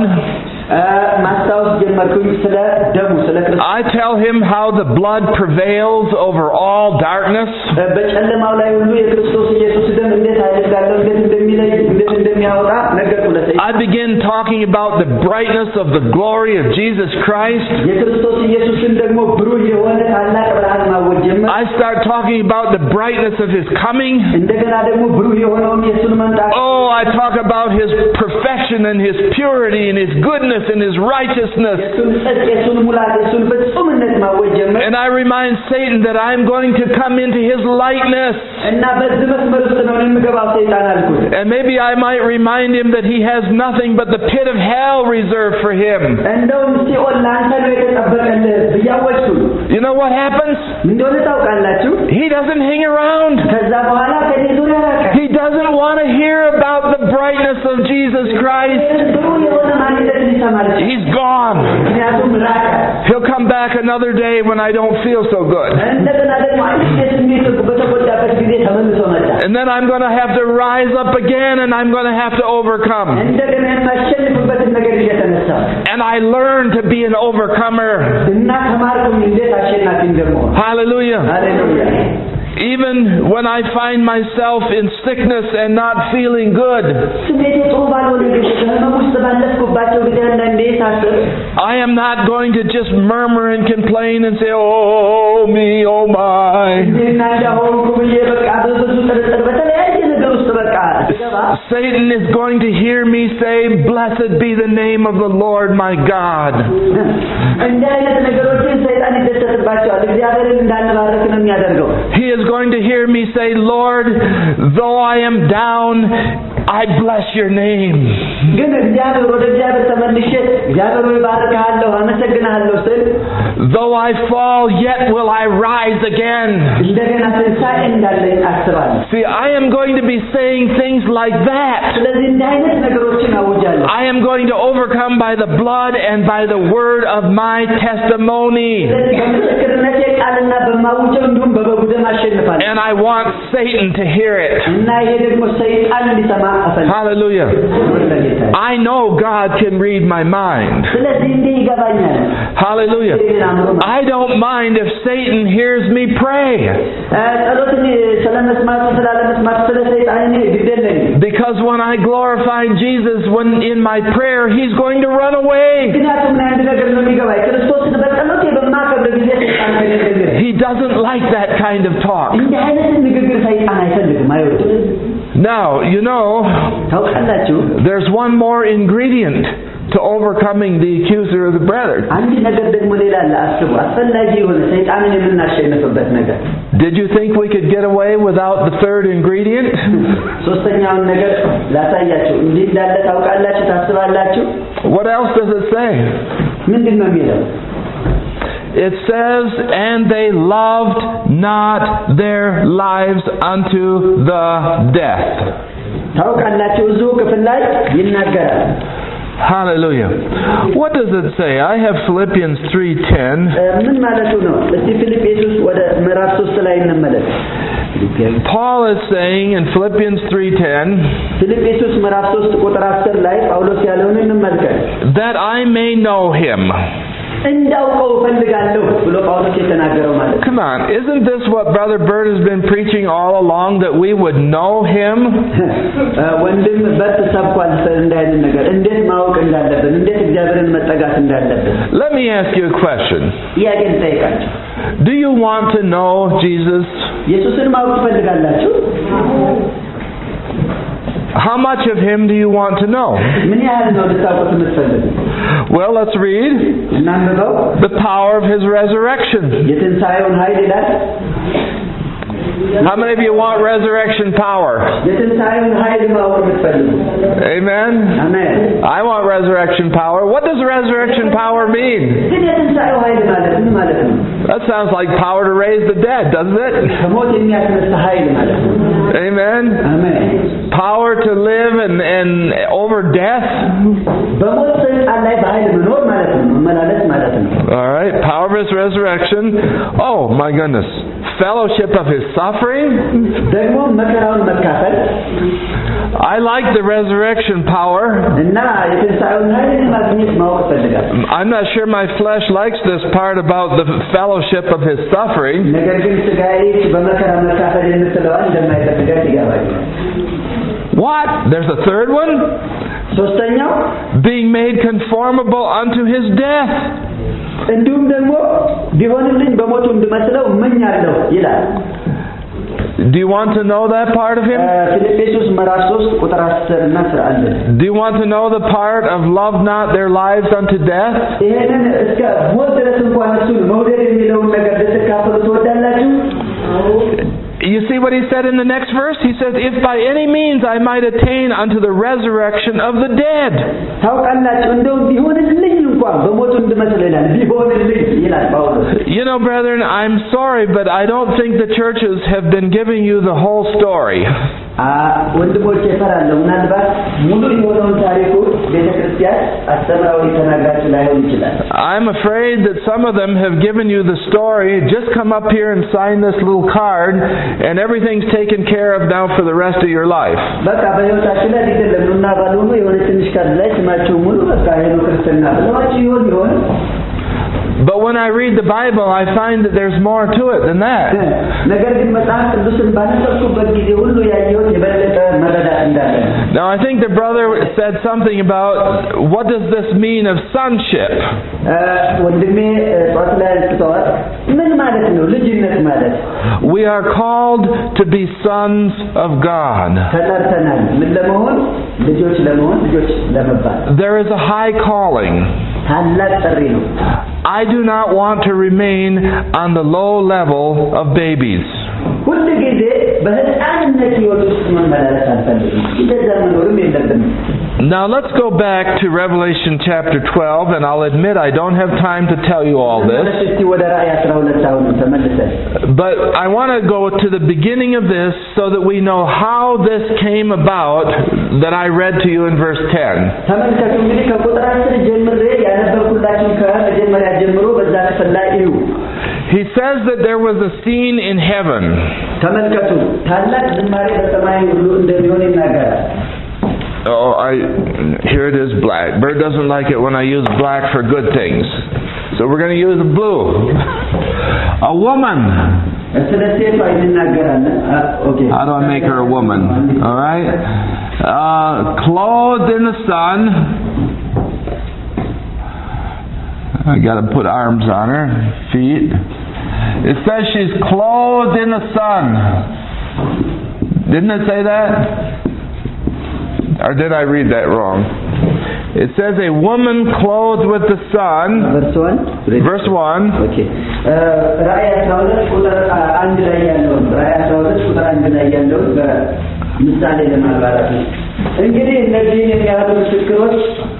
ማስታወስ ጀመርኩኝ ስለ ደሙ ስለ ክርስቶስ። I tell him how the blood prevails over all darkness. በጨለማው ላይ ሁሉ የክርስቶስ ኢየሱስ ደም እንዴት ኃይል እንዳለው እንዴት እንደሚለይ እንዴት እንደሚያወጣ ነገርኩ ለሰይጣን I begin talking about the brightness of the glory of Jesus Christ. የክርስቶስ ኢየሱስን ደግሞ ብሩህ የሆነ ታላቅ ብርሃን ማወጅ ጀመርኩ I start talking about the brightness of His coming. እንደገና ደግሞ ብሩህ የሆነውን የሱን መምጣት Oh, I talk about His perfection and His purity and His goodness and His righteousness. የሱን ጽድቅ የሱን ሙላት የሱን ፍጹምነት ማወጅ ጀመርኩ And I remind Satan that I'm going to come into his likeness. እና በዚህ መስመር ውስጥ ነው የምገባው ሰይጣን አልኩት And maybe I might remind him that he has nothing but the pit of hell reserved for him. እንደውም ሲኦል ላንተ ነው የተጠበቀልህ ብያወጅኩ You know what happens? እንደሆነ ታውቃላችሁ He doesn't hang around. ከዛ በኋላ ከኔ ዙሪያ ራቀ He doesn't want to hear about the brightness of Jesus Christ. ብሩህ የሆነ ማንነትን ይሰማል He's gone. ምክንያቱም ራቀ He'll come back another day when I don't feel so good. እንደገና ደግሞ አንድ ጊዜ ስሜቱ በተጎዳበት ጊዜ ተመልሶ መጣ And then I'm going to have to rise up again and I'm going to have to overcome. እንደገና የማሸንፍበትን ነገር እየተነሳ And I learn to be an overcomer. እና ተማርኩም እንዴት አሸናፊ እንደምሆን Hallelujah. ሃሌሉያ Even when I find myself in sickness and not feeling good, ስሜቴ ጥሩ ባልሆነ ጊዜ በህመም ውስጥ ባለፍኩባቸው ጊዜ አንዳንዴ ሳስብ I am not going to just murmur and complain and say, oh me, oh my. እና እንዳሆንኩ ብዬ በቃ በብዙ ጥርጥር በተለያየ ነገር ውስጥ በቃ ስገባ Satan is going to hear me say, blessed be the name of the Lord my God. እንዲህ አይነት ነገሮችን ሰይጣን ይደሰትባቸዋል እግዚአብሔርን እንዳንባረክ ነው የሚያደርገው He is going to hear me say, Lord, though I am down, I bless your name. ግን እግዚአብሔር ወደ እግዚአብሔር ተመልሼ እግዚአብሔር ሆይ ባርክሃለሁ አመሰግናለሁ ስል Though I fall, yet will I rise again. እንደገና ትንሣኤ እንዳለኝ አስባለሁ See, I am going to be saying things like that. ስለዚህ እንዲህ አይነት ነገሮችን አውጃለሁ I am going to overcome by the blood and by the word of my testimony. ስለዚህ በምስክርነቴ ቃልና በማውጀው እንዲሁም በበጉ ደም አሸንፋለሁ And I want Satan to hear it. እና ይሄ ደግሞ ሰይጣን እንዲሰማ እፈልጋለሁ Hallelujah. I know God can read my mind. ስለዚህ እንዲህ ይገባኛል Hallelujah. I don't mind if Satan hears me pray. ጸሎትን ስለመስማት ስላለመስማት ስለ ሰይጣን እኔ ግድ የለኝም Because when I glorify Jesus when in my prayer, He's going to run away. ምክንያቱም አንድ ነገር ነው የሚገባኝ ክርስቶስን በጸሎቴ በማከብር ጊዜ ሰይጣን ከነገር He doesn't like that kind of talk. እንዲህ አይነት ንግግር ሰይጣን አይፈልግም አይወድም Now, you know, ታውቃላችሁ there's one more ingredient to overcoming the accuser of the brethren. አንድ ነገር ደግሞ ሌላ አለ አስቡ አስፈላጊ የሆነ ሰይጣንን የምናሸንፍበት ነገር Did you think we could get away without the third ingredient? ሶስተኛውን ነገር ላሳያችሁ እንዴ እንዳለ ታውቃላችሁ ታስባላችሁ What else does it say? ምንድነው የሚለው It says, and they loved not their lives unto the death. ታውቃላችሁ እዚሁ ክፍል ላይ ይናገራል Hallelujah. What does it say? I have Philippians 3:10. ምን ማለቱ ነው እስቲ ፊልጵስዩስ ወደ ምዕራፍ 3 ላይ እንመለስ Paul is saying in Philippians 3:10, ፊልጵስዩስ ምዕራፍ 3 ቁጥር 10 ላይ ጳውሎስ ያለውን እንመልከት that I may know him. እንዳውቀው ፈልጋለሁ ብሎ ጳውሎስ የተናገረው ማለት Come on, isn't this what Brother Bert has been preaching all along, that we would know him? ወንድም በት ሰብኳል እንዳይነን ነገር እንዴት ማወቅ እንዳለብን እንዴት እግዚአብሔርን መጠጋት እንዳለብን Let me ask you a question. ያገን ጠይቃችሁ Do you want to know Jesus? ኢየሱስን ማወቅ ፈልጋላችሁ How much of him do you want to know? ምን ያህል ነው ልታውቁት የምትፈልጉ Well, let's read እናንበው the power of his resurrection. የትንሣኤውን ኃይል ይላል How many of you want resurrection power? የትንሣኤውን ኃይል ማወቅ የምትፈልጉ Amen? አሜን I want resurrection power. What does resurrection power mean? ግን የትንሣኤው ኃይል ማለት ምን ማለት ነው That sounds like power to raise the dead, doesn't it? ከሞት የሚያስነሳ ኃይል ማለት ነው Amen? አሜን Power to live and over death. በሞት ስልጣን ላይ በኃይል መኖር ማለት ነው መመላለስ ማለት ነው All right, power of his resurrection. Oh my goodness. Fellowship of his suffering. ደግሞ መከራውን መካፈል I like the resurrection power. እና የትንሣኤውን ኃይል ማግኘት ማወቅ ፈልጋለሁ I'm not sure my flesh likes this part about the fellowship of his suffering. ነገር ግን ስጋዬ በመከራ መካፈል የምትለዋ እንደማይፈልጋት ይገባኛል What? There's a third one? ሶስተኛው being made conformable unto his death. እንዲሁም ደግሞ ቢሆንልኝ በሞቱ እንድመስለው እመኛለሁ ይላል። Do you want to know that part of him? ፊልጵስዩስ ምዕራፍ 3 ቁጥር 10 እና 11 Do you want to know the part of love not their lives unto death? ይሄንን እስከ ሞት ድረስ እንኳን እሱን መውደድ የሚለውን ነገር ልትካፈሉ ትወዳላችሁ? You see what he said in the next verse? He says, if by any means I might attain unto the resurrection of the dead. ታውቃላችሁ እንደው ቢሆንልኝ እንኳን በሞቱ እንድመስል ይላል። ቢሆንልኝ ይላል ጳውሎስ። You know, brethren, I'm sorry, but I don't think the churches have been giving you the whole story. ወንድሞቼ እፈራለሁ ምናልባት ሙሉ የሆነውን ታሪኩ ቤተክርስቲያን አስተምራው ሊተናግራችሁ ላይሆን ይችላል። I'm afraid that some of them have given you the story, just come up here and sign this little card and everything's taken care of now for the rest of your life. በቃ በህይወታችሁ ላይ አይደለም ኑና ባሉኑ የሆነ ትንሽ ካርድ ላይ ስማችሁ ሙሉ በቃ ይሄን ክርስትና ብለዋችሁ ይሆን But when I read the Bible, I find that there's more to it than that. ነገር ግን መጽሐፍ ቅዱስን ባነበብኩበት ጊዜ ሁሉ ያየሁት የበለጠ መረዳት እንዳለ። Now I think the brother said something about what does this mean of sonship? ወንድሜ ጧት ላይ አንስተዋል። ምን ማለት ነው ልጅነት ማለት? We are called to be sons of God. ተጠርተናል ምን ለመሆን? ልጆች ለመሆን፣ ልጆች ለመባል። There is a high calling. ታላቅ ጥሪ ነው። I do not want to remain on the low level of babies. ሁሉ ጊዜ በህፃንነት ህይወት ውስጥ መመላለስ አልፈልግም። እንደዛ መኖርም የለብንም። Now let's go back to Revelation chapter 12, and I'll admit I don't have time to tell you all this. But I want to go to the beginning of this so that we know how this came about that I read to you in verse 10. He says that there was a scene in heaven. Oh, here it is, black. Bird doesn't like it when I use black for good things. So we're going to use blue. A woman. How do I make her a woman? All right. Clothed in the sun. I got to put arms on her, feet. It says she's clothed in the sun. Didn't it say that? Or did I read that wrong? It says a woman clothed with the sun. Verse 1. Verse 1. Okay. ራእይ 12 ቁጥር 1 ላይ ያለው ራእይ 12 ቁጥር 1 ላይ ያለው ምሳሌ ለማብራራት ነው። እንግዲህ እነዚህን የሚያህሉ ምስክሮች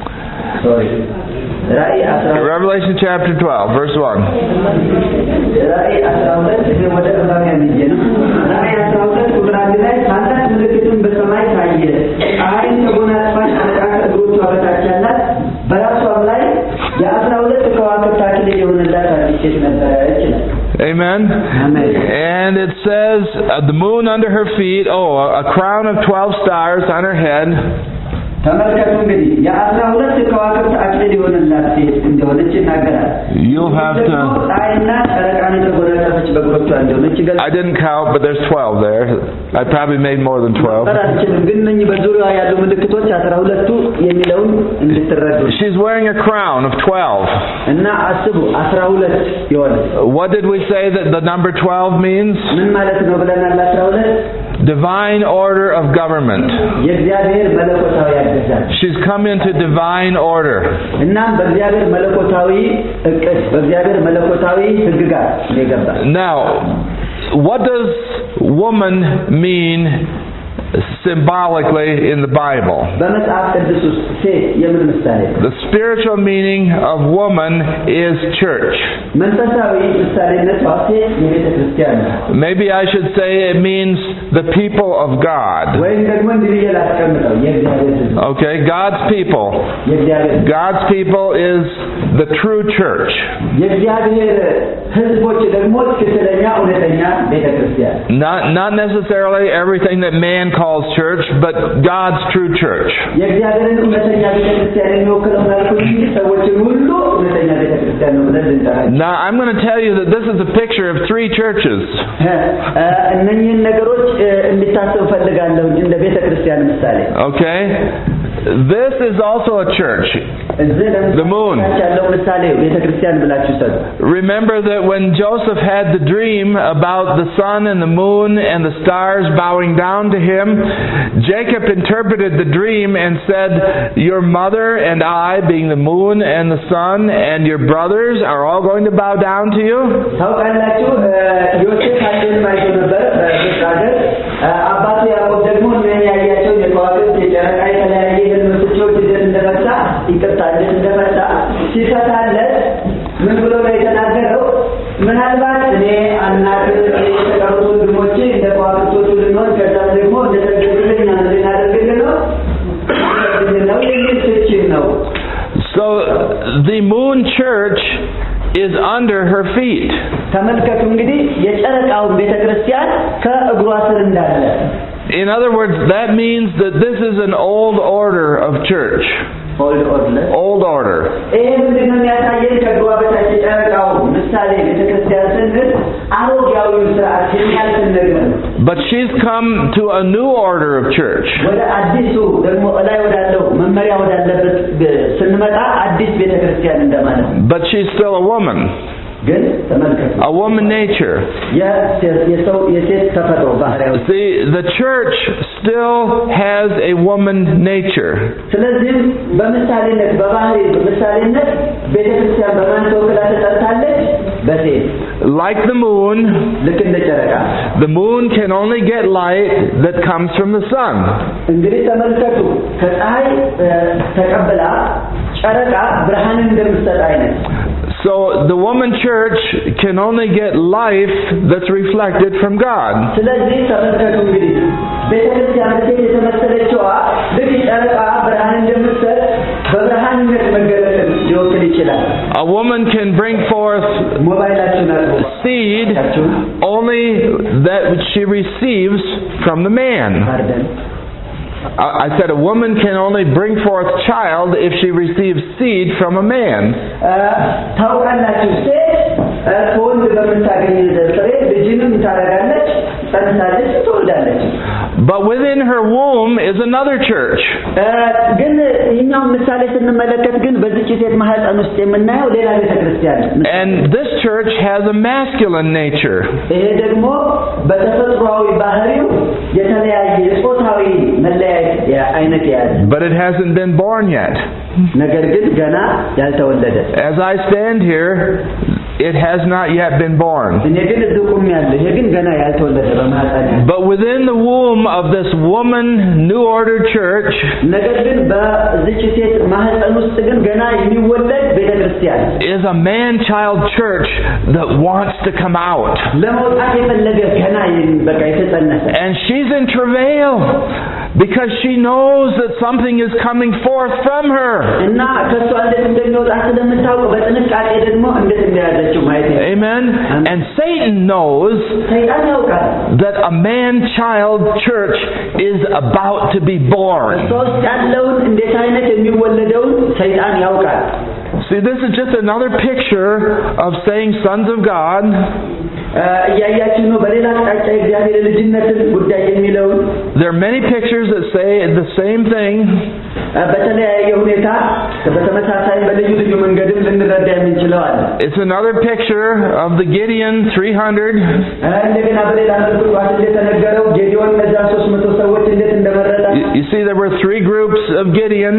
Revelation chapter 12, verse 1. ራእይ 12 ወደ ዕብራውያን ይዤ ነው። ራእይ 12 ቁጥር 1 ላይ ታላቅ ምልክትን በሰማይ ታየ። ፀሐይን ተጎናጽፋ ጨረቃ ከእግሮቿ በታች አላት። በራሷም ላይ የ12 ከዋክብት አክሊል የሆነላት አዲስ ሴት ነበረች ይላል። Amen. Amen. And it says the moon under her feet, a crown of 12 stars on her head. ተመልከቱ እንግዲህ የ12 ከዋክብት አክሊል የሆነላት ሴት እንደሆነች ይናገራል። You'll have to. ፀሐይና ጨረቃን የተጎናጸፈች በእግሮቿ እንደሆነች ይገልጻል። I didn't count, but there's 12 there. I probably made more than 12. ግን እነኚህ በዙሪያዋ ያሉ ምልክቶች 12ቱ የሚለውን እንድትረዱ። She's wearing a crown of 12. እና አስቡ 12 ይሆነ። What did we say that the number 12 means? ምን ማለት ነው ብለናል? 12 divine order of government. የእግዚአብሔር መለኮታዊ አገዛዝ። She's come into divine order. እናም በእግዚአብሔር መለኮታዊ እቅድ በእግዚአብሔር መለኮታዊ ህግጋት ይገባ። Now, what does woman mean symbolically in the Bible? The spiritual meaning of woman is church. Maybe I should say it means the people of God. Okay, God's people. God's people is the true church. Not necessarily everything that man calls church, but God's true church. ብለን ልንጠራቸው። Now, I'm going to tell you that this is a picture of 3 churches. እነኚህን ነገሮች እንድታስቡ ፈልጋለሁ እንደ ቤተ ክርስቲያን ምሳሌ። Okay? This is also a church. The moon. Remember that when Joseph had the dream about the sun and the moon and the stars bowing down to him, Jacob interpreted the dream and said, your mother and I, being the moon and the sun, and your brothers are all going to bow down to you? ምን ብሎ ነው የተናገረው? ምናልባት እኔ አናገር የተቀሩት ወንድሞቼ እንደ ቋንቋቶቹ ልንሆን ከዛም ደግሞ እንደ ተገደለኛ ልናደርግልን ነው የሚል ፍቺ ነው። So the moon church is under her feet. ተመልከቱ እንግዲህ የጨረቃው ቤተክርስቲያን ከእግሯ ስር እንዳለ. In other words, that means that this is an old order of church. Old order. But she's come to a new order of church. But she's still a woman. A woman nature. See, the church still has a woman nature. Like the moon can only get light that comes from the sun. So the woman church can only get life that's reflected from God. A woman can bring forth seed only that she receives from the man. I said a woman can only bring forth child if she receives seed from a man. But within her womb is another church. And this church has a masculine nature. But it hasn't been born yet. As I stand here, it has not yet been born. But within the womb of this woman New Order church is a man-child church that wants to come out. And she's in travail because she knows that something is coming forth from her. Amen. And Satan knows that a man-child church is about to be born. See, this is just another picture of saying sons of God. There are many pictures that say the same thing. It's another picture of the Gideon 300. You see, there were 3 groups of Gideon.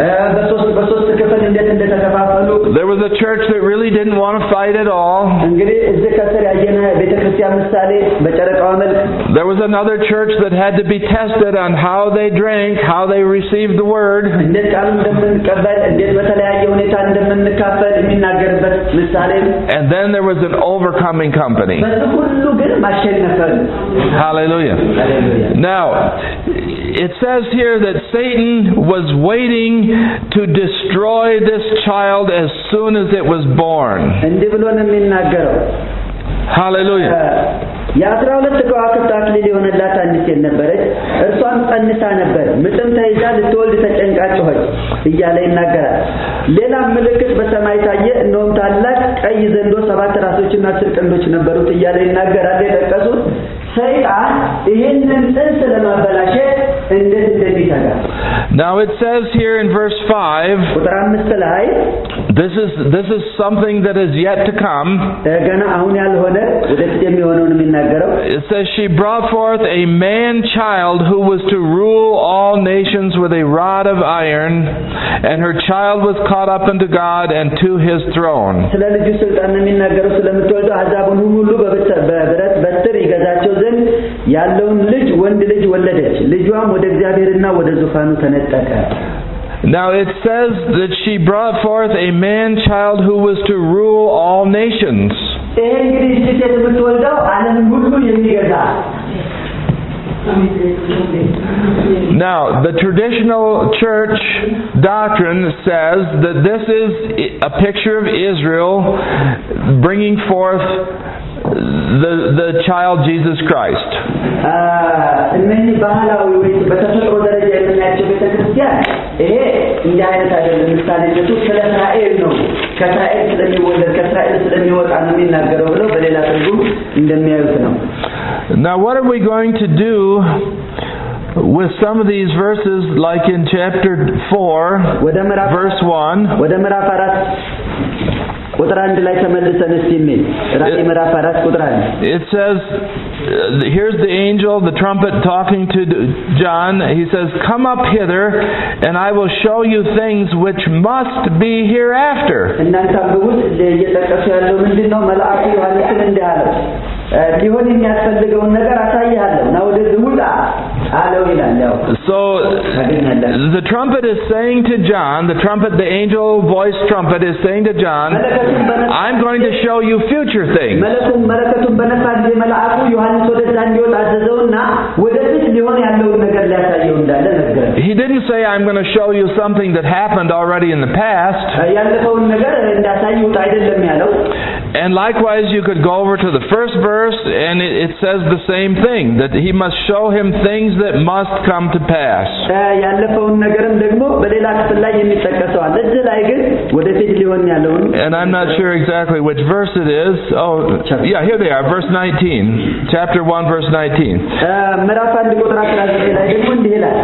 There was a church that really didn't want to fight at all. There was another church that had to be tested on how they drank, how they received the word. And then there was an overcoming company. Hallelujah. Now, it says here that Satan was waiting to destroy this child as soon as it was born. Hallelujah. የ12 ከዋክብት አክሊል የሆነላት አንዲት ሴት ነበረች። እርሷም ጸንሳ ነበር፣ ምጥም ተይዛ ልትወልድ ተጨንቃ ጮኸች እያለ ይናገራል። ሌላም ምልክት በሰማይ ታየ፣ እነሆም ታላቅ ቀይ ዘንዶ 7 ራሶችና 10 ቀንዶች ነበሩት እያለ ይናገራል። የጠቀሱት ሰይጣን ይህንን ጽንስ ለማበላሸት እንዴት እንደሚተጋ። Now it says here in verse 5, ቁጥር 5 ላይ this is something that is yet to come. ገና አሁን ያልሆነ ወደፊት የሚሆነውን የሚናገረው It says she brought forth a man child who was to rule all nations with a rod of iron, and her child was caught up unto God and to his throne. ስለ ልጁ ስልጣን የሚናገረው ስለምትወልደው አሕዛብን ሁሉ በብረት በትር ይገዛቸው ዘንድ ያለውን ልጅ ወንድ ልጅ ወለደች። ልጇም ወደ እግዚአብሔርና ወደ ዙፋኑ ተነጠቀ። Now it says that she brought forth a man child who was to rule all nations. ይሄ እንግዲህ ሴት የምትወልደው ዓለምን ሁሉ የሚገዛ። Now, the traditional church doctrine says that this is a picture of Israel bringing forth the child Jesus Christ. እነዚህ ባህላዊ ወይ በተፈጥሮ ደረጃ የምናያቸው ቤተክርስቲያን ይሄ እንዲህ አይነት አይደለም። ምሳሌነቱ ስለ እስራኤል ነው። ከእስራኤል ስለሚወለድ ከእስራኤል ስለሚወጣ ነው የሚናገረው ብለው በሌላ ትርጉም እንደሚያዩት ነው። Now what are we going to do with some of these verses, like in chapter 4 verse 1? ወደ ምዕራፍ 4 ቁጥር 1 ላይ ተመልሰን እስቲ ራእይ ምዕራፍ 4 ቁጥር 1 it says, here's the angel, the trumpet, talking to John. He says, "Come up hither, and I will show you things which must be hereafter." እናንተ አንብቡት። እየጠቀሰ ያለው ምንድነው? መልአኩ ዮሐንስን እንዲህ አለው፣ ሊሆን የሚያስፈልገውን ነገር አሳይሃለሁ እና ወደዚህ ውጣ አለው ይላል። ያው So the trumpet is saying to John, the angel voice trumpet is saying to John, I'm going to show you future things. መለከቱን በነፋ ጊዜ መልአኩ ዮሐንስ ወደዛ እንዲወጣ አዘዘውና ወደፊት ሊሆን ያለውን ነገር ሊያሳየው እንዳለ ነገረው። He didn't say, I'm going to show you something that happened already in the past. ያለፈውን ነገር እንዳሳዩት አይደለም ያለው. And likewise, you could go over to the first verse, and it says the same thing, that he must show him things that must come to pass. ያለፈውን ነገርም ደግሞ በሌላ ክፍል ላይ የሚጠቀሰው አለ። እዚህ ላይ ግን ወደፊት ሊሆን ያለውን And I'm not sure exactly which verse it is. Oh, yeah, here they are, verse 19. Chapter 1, verse 19. ምዕራፍ 1 ቁጥር 19 ላይ ደግሞ እንዲህ ይላል።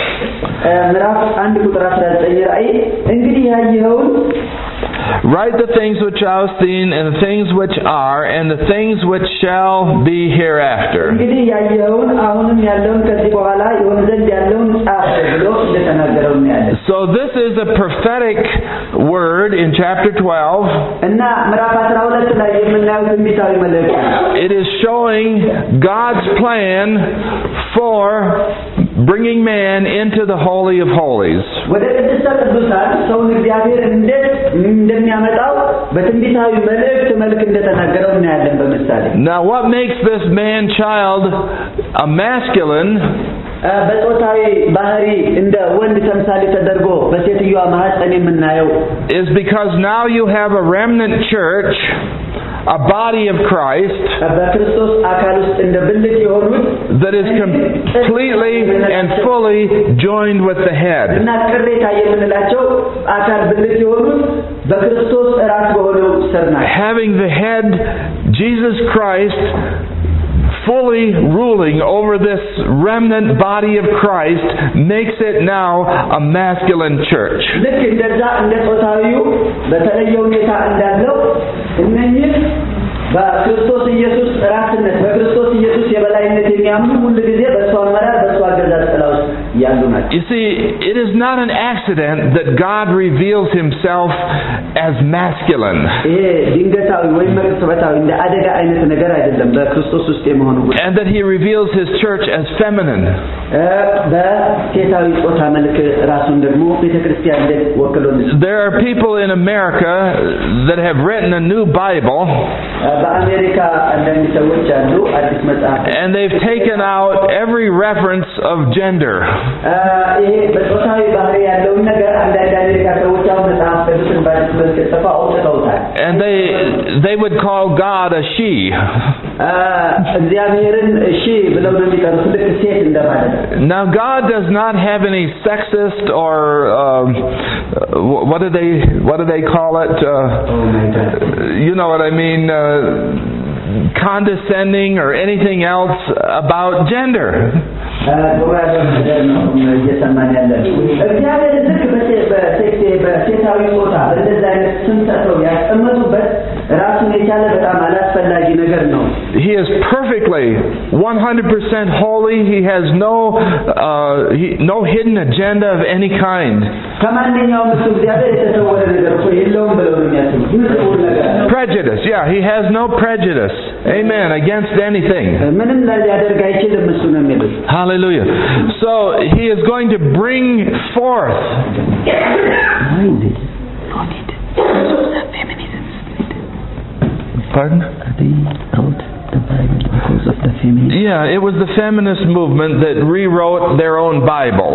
ምዕራፍ 1 ቁጥር 19 ላይ እንግዲህ ያየኸውን Write the things which thou hast seen, and the things which are, and the things which shall be hereafter. እንግዲህ ያየኸውን አሁንም ያለውን ከዚህ በኋላ ይሆን ዘንድ ያለውን ጻፍ ብሎ እንደተናገረው እናያለን። So this is a prophetic word in chapter 12. እና ምዕራፍ 12 ላይ የምናየው ትንቢታዊ መልእክት ነው። It is showing God's plan for bringing man into the Holy of Holies. ወደ ቅድስተ ቅዱሳን ሰውን እግዚአብሔር እንዴት እንደሚያመጣው በትንቢታዊ መልእክት መልክ እንደተናገረው እናያለን በምሳሌ። Now what makes this man child a masculine? በጾታዊ ባህሪ እንደ ወንድ ተምሳሌ ተደርጎ በሴትዮዋ ማህፀን የምናየው is because now you have a remnant church, a body of Christ, በክርስቶስ አካል ውስጥ እንደ ብልት የሆኑት that is completely and fully joined with the head. እና ቅሬታ የምንላቸው አካል ብልት የሆኑት በክርስቶስ ራስ በሆነው ስር ናቸው። Having the head Jesus Christ fully ruling over this remnant body of Christ makes it now a masculine church. ልክ እንደዛ እንደ ጾታዊው በተለየ ሁኔታ እንዳለው እነኚህ በክርስቶስ ኢየሱስ ራስነት በክርስቶስ ኢየሱስ የበላይነት የሚያምኑ ሁሉ ጊዜ በእሱ አመራር በእሱ አገዛዝ ጥላ ውስጥ ያሉ ናቸው። You see, it is not an accident that God reveals himself as masculine. ይሄ ድንገታዊ ወይም መቅጽበታዊ እንደ አደጋ አይነት ነገር አይደለም። በክርስቶስ ውስጥ የመሆኑ And that he reveals his church as feminine. በሴታዊ ጾታ መልክ ራሱን ደግሞ ቤተክርስቲያን ወክሎ There are people in America that have written a new Bible. በአሜሪካ አንዳንድ ሰዎች አሉ አዲስ መጽሐፍ And they've taken out every reference of gender. ይሄ በጾታዊ ባህሪ ያለውን ነገር አንዳንድ አሜሪካ ሰዎች አሁን መጽሐፍ ቅዱስን ባለበት ጽፈው አውጥተውታል። And they would call God a she. እግዚአብሔርን እሺ ብለው ነው የሚጠሩት ልክ ሴት እንደማለት ነው። Now God does not have any sexist or what do they call it? You know what I mean? Condescending or anything else about gender. He is perfectly 100% holy. He has no hidden agenda of any kind. Prejudice, yeah, he has no prejudice. Amen, against anything. Hallelujah. So he is going to bring forth. Pardon? The Bible because of the feminist. Yeah, it was the feminist movement that rewrote their own Bible.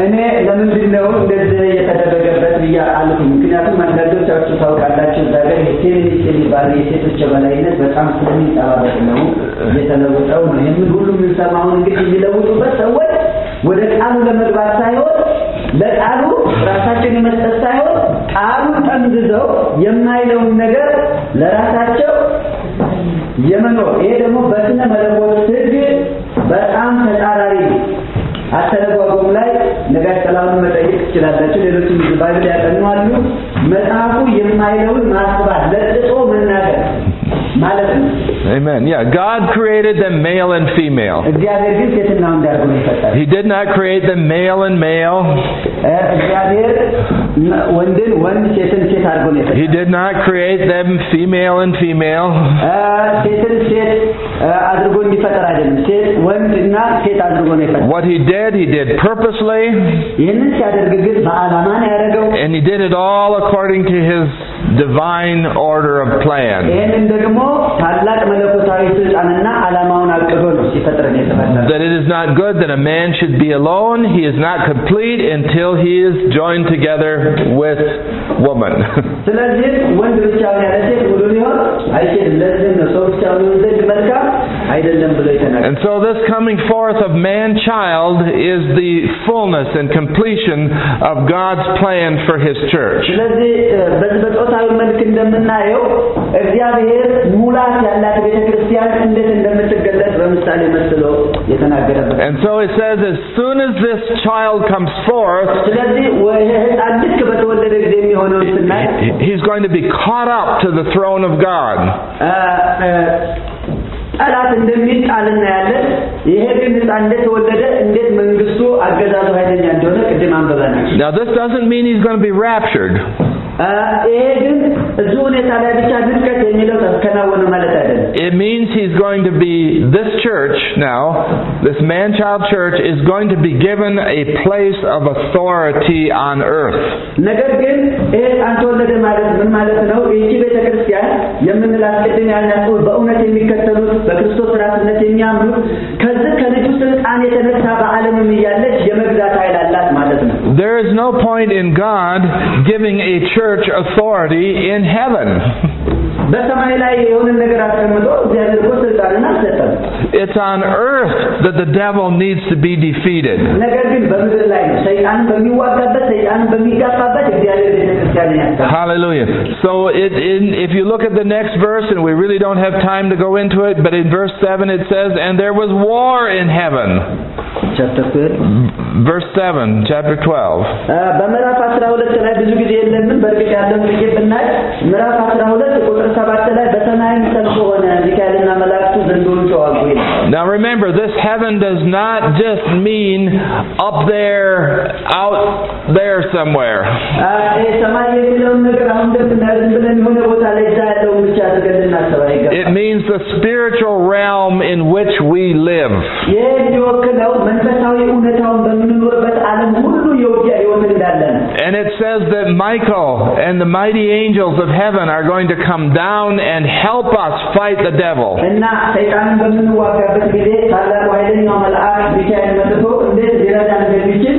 ወደ ቃሉ ለመግባት ሳይሆን ለቃሉ ራሳቸውን መስጠት ሳይሆን ቃሉን ጠምዝዘው የማይለውን ነገር ለራሳቸው የመኖር ይሄ ደግሞ በስነ መለኮት ሕግ በጣም ተጻራሪ አተረጓጎም ላይ ነጋሽ ሰላሙን መጠየቅ ትችላላችሁ። ሌሎችም ባይብል ያጠናሉ። መጽሐፉ የማይለውን ማስባት ለጥጦ መናገር ማለት ነው። Amen. Yeah, God created them male and female. እግዚአብሔር ግን ሴትና ወንድ አድርጎ ነው የፈጠረው። He did not create them male and male. እግዚአብሔር ወንድን ወንድ ሴትን ሴት አድርጎ ነው የፈጠረው። He did not create them female and female. ሴትን ሴት አድርጎ እንዲፈጠር አይደለም። ሴት ወንድና ሴት አድርጎ ነው የፈጠረው። What he did purposely. ይህንን ሲያደርግ ግን በዓላማ ነው ያደረገው። And he did it all according to his divine order of plan. ይህንን ደግሞ ታላቅ መለኮታዊ ስልጣንና ዓላማውን አቅዶ ነው ሲፈጥር ነው የተፈጠረው። That it is not good that a man should be alone. He is not complete until he is joined together with woman. ስለዚህ ወንድ ብቻውን ያለ ሴት ሙሉ ሊሆን አይችልም። ለዚህ ነው ሰው ብቻውን ይሆን ዘንድ መልካም አይደለም ብሎ የተናገረው። And so this coming forth of man-child is the fullness and completion of God's plan for His church. ስለዚህ በዚህ በጾታዊ መልክ እንደምናየው እግዚአብሔር ሙላት ያላት ቤተክርስቲያን እንዴት እንደምትገለጽ በምሳሌ መስሎ የተናገረበት። And so it says, as soon as this child comes forth, ስለዚህ ሕፃን ልክ በተወለደ ጊዜ የሚሆነው ስናይ he's going to be caught up to the throne of God. ጠላት እንደሚጣል እናያለን። ይሄ ግን ሕፃን እንደተወለደ እንዴት መንግስቱ አገዛዙ ኃይለኛ እንደሆነ ቅድም አንብበናል። Now this doesn't mean he's going to be raptured. ይሄ ግን እዚሁ ሁኔታ ላይ ብቻ ድርቀት የሚለው ተከናወነ ማለት አይደለም። It means he's going to be, this church now, this man-child church is going to be given a place of authority on earth. ነገር ግን ይሄ አንተወለደ ማለት ምን ማለት ነው? ይህቺ ቤተክርስቲያን የምንላት ቅድም ያልናት በእውነት የሚከተሉት በክርስቶስ ራስነት የሚያምኑት ከዚህ ከልጁ ስልጣን የተነሳ በዓለምም እያለች የመግዛት ኃይል አላት ማለት ነው። There is no point in God giving a church authority in heaven. በሰማይ ላይ የሆነ ነገር አስቀምጦ እግዚአብሔር እኮ ስልጣንን አልሰጠም። It's on earth that the devil needs to be defeated. ነገር ግን በምድር ላይ ነው ሰይጣን በሚዋጋበት ሰይጣን በሚጋፋበት እግዚአብሔር ቤተክርስቲያንን ያስቀምጣል። Hallelujah. So if you look at the next verse, and we really don't have time to go into it, but in verse 7 it says, and there was war in heaven. Verse 7, chapter 12. በምዕራፍ 12 ላይ ብዙ ጊዜ የለንም በርግጥ ያለው ጥቂት ብናይ ምዕራፍ 12 ቁጥር 7 ላይ በሰማይም ሰልፍ ሆነ ሚካኤልና መላእክቱ ዘንዶውን ተዋጉ ይላል። Now remember, this heaven does not just mean up there, out there somewhere. ሰማይ የሚለውን ነገር አሁን እንደምናየው ዝም ብለን የሆነ ቦታ ላይ እዛ ያለውን ብቻ አድርገን ልናስብ አይገባም። It means the spiritual realm in which we live. ይህ የሚወክለው መንፈሳዊ እውነታውን በምንኖርበት ዓለም ሁሉ የውጊያ ሕይወት እንዳለ ነው። And it says that Michael and the mighty angels of heaven are going to come down and help us fight the devil. እና ሰይጣንን በምንዋጋበት ጊዜ ታላቁ ኃይለኛው መልአክ ሚካኤል መጥቶ እንዴት ሊረዳን እንደሚችል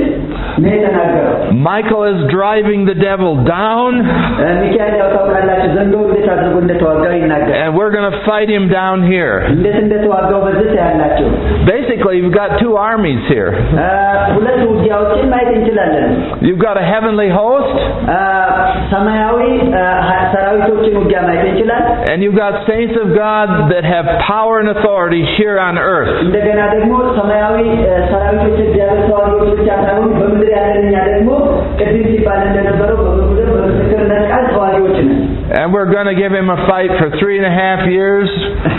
Michael is driving the devil down, ሚካኤል ያው ታውቃላችሁ ዘንዶው እንዴት አድርጎ እንደተዋጋው ይናገራል። and we're going to fight him down here. እንዴት እንደተዋጋው በዚህ ያላችሁ. Basically, you've got two armies here. ሁለት ውጊያዎችን ማየት እንችላለን. You've got a heavenly host, ሰማያዊ ሰራዊቶችን ውጊያ ማየት እንችላለን. and you've got saints of God that have power and authority here on earth. እንደገና ደግሞ ሰማያዊ ሰራዊቶች እግዚአብሔር ተዋጊዎች ብቻ ሳይሆን በምድር ያለኛ ደግሞ ቅድም ሲባል እንደነበረው በምድር በምስክርነት ቃል ተዋጊዎች ነን. And we're going to give him a fight for 3.5 years.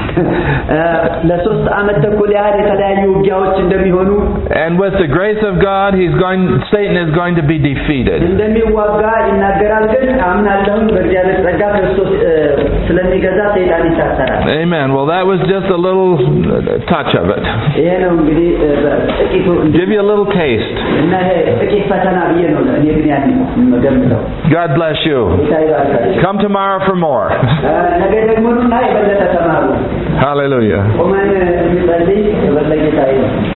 ለሶስት ዓመት ተኩል ያህል የተለያዩ ውጊያዎች እንደሚሆኑ, and with the grace of God, Satan is going to be defeated. እንደሚዋጋ ይናገራል። ግን አምናለሁ በእግዚአብሔር ጸጋ ክርስቶስ ስለሚገዛ ሰይጣን ይታሰራል. Amen. Well, that was just a little touch of it. ይሄ ነው እንግዲህ ጥቂቱ Give you a little taste. እና ይሄ ጥቂት ፈተና ብዬ ነው እኔ ግን ያን መገምተው. God bless you. Come tomorrow for more. ነገ ደግሞ እና የበለጠ ተማሩ. Hallelujah. ቆመን እንጸልይ። በለጌታ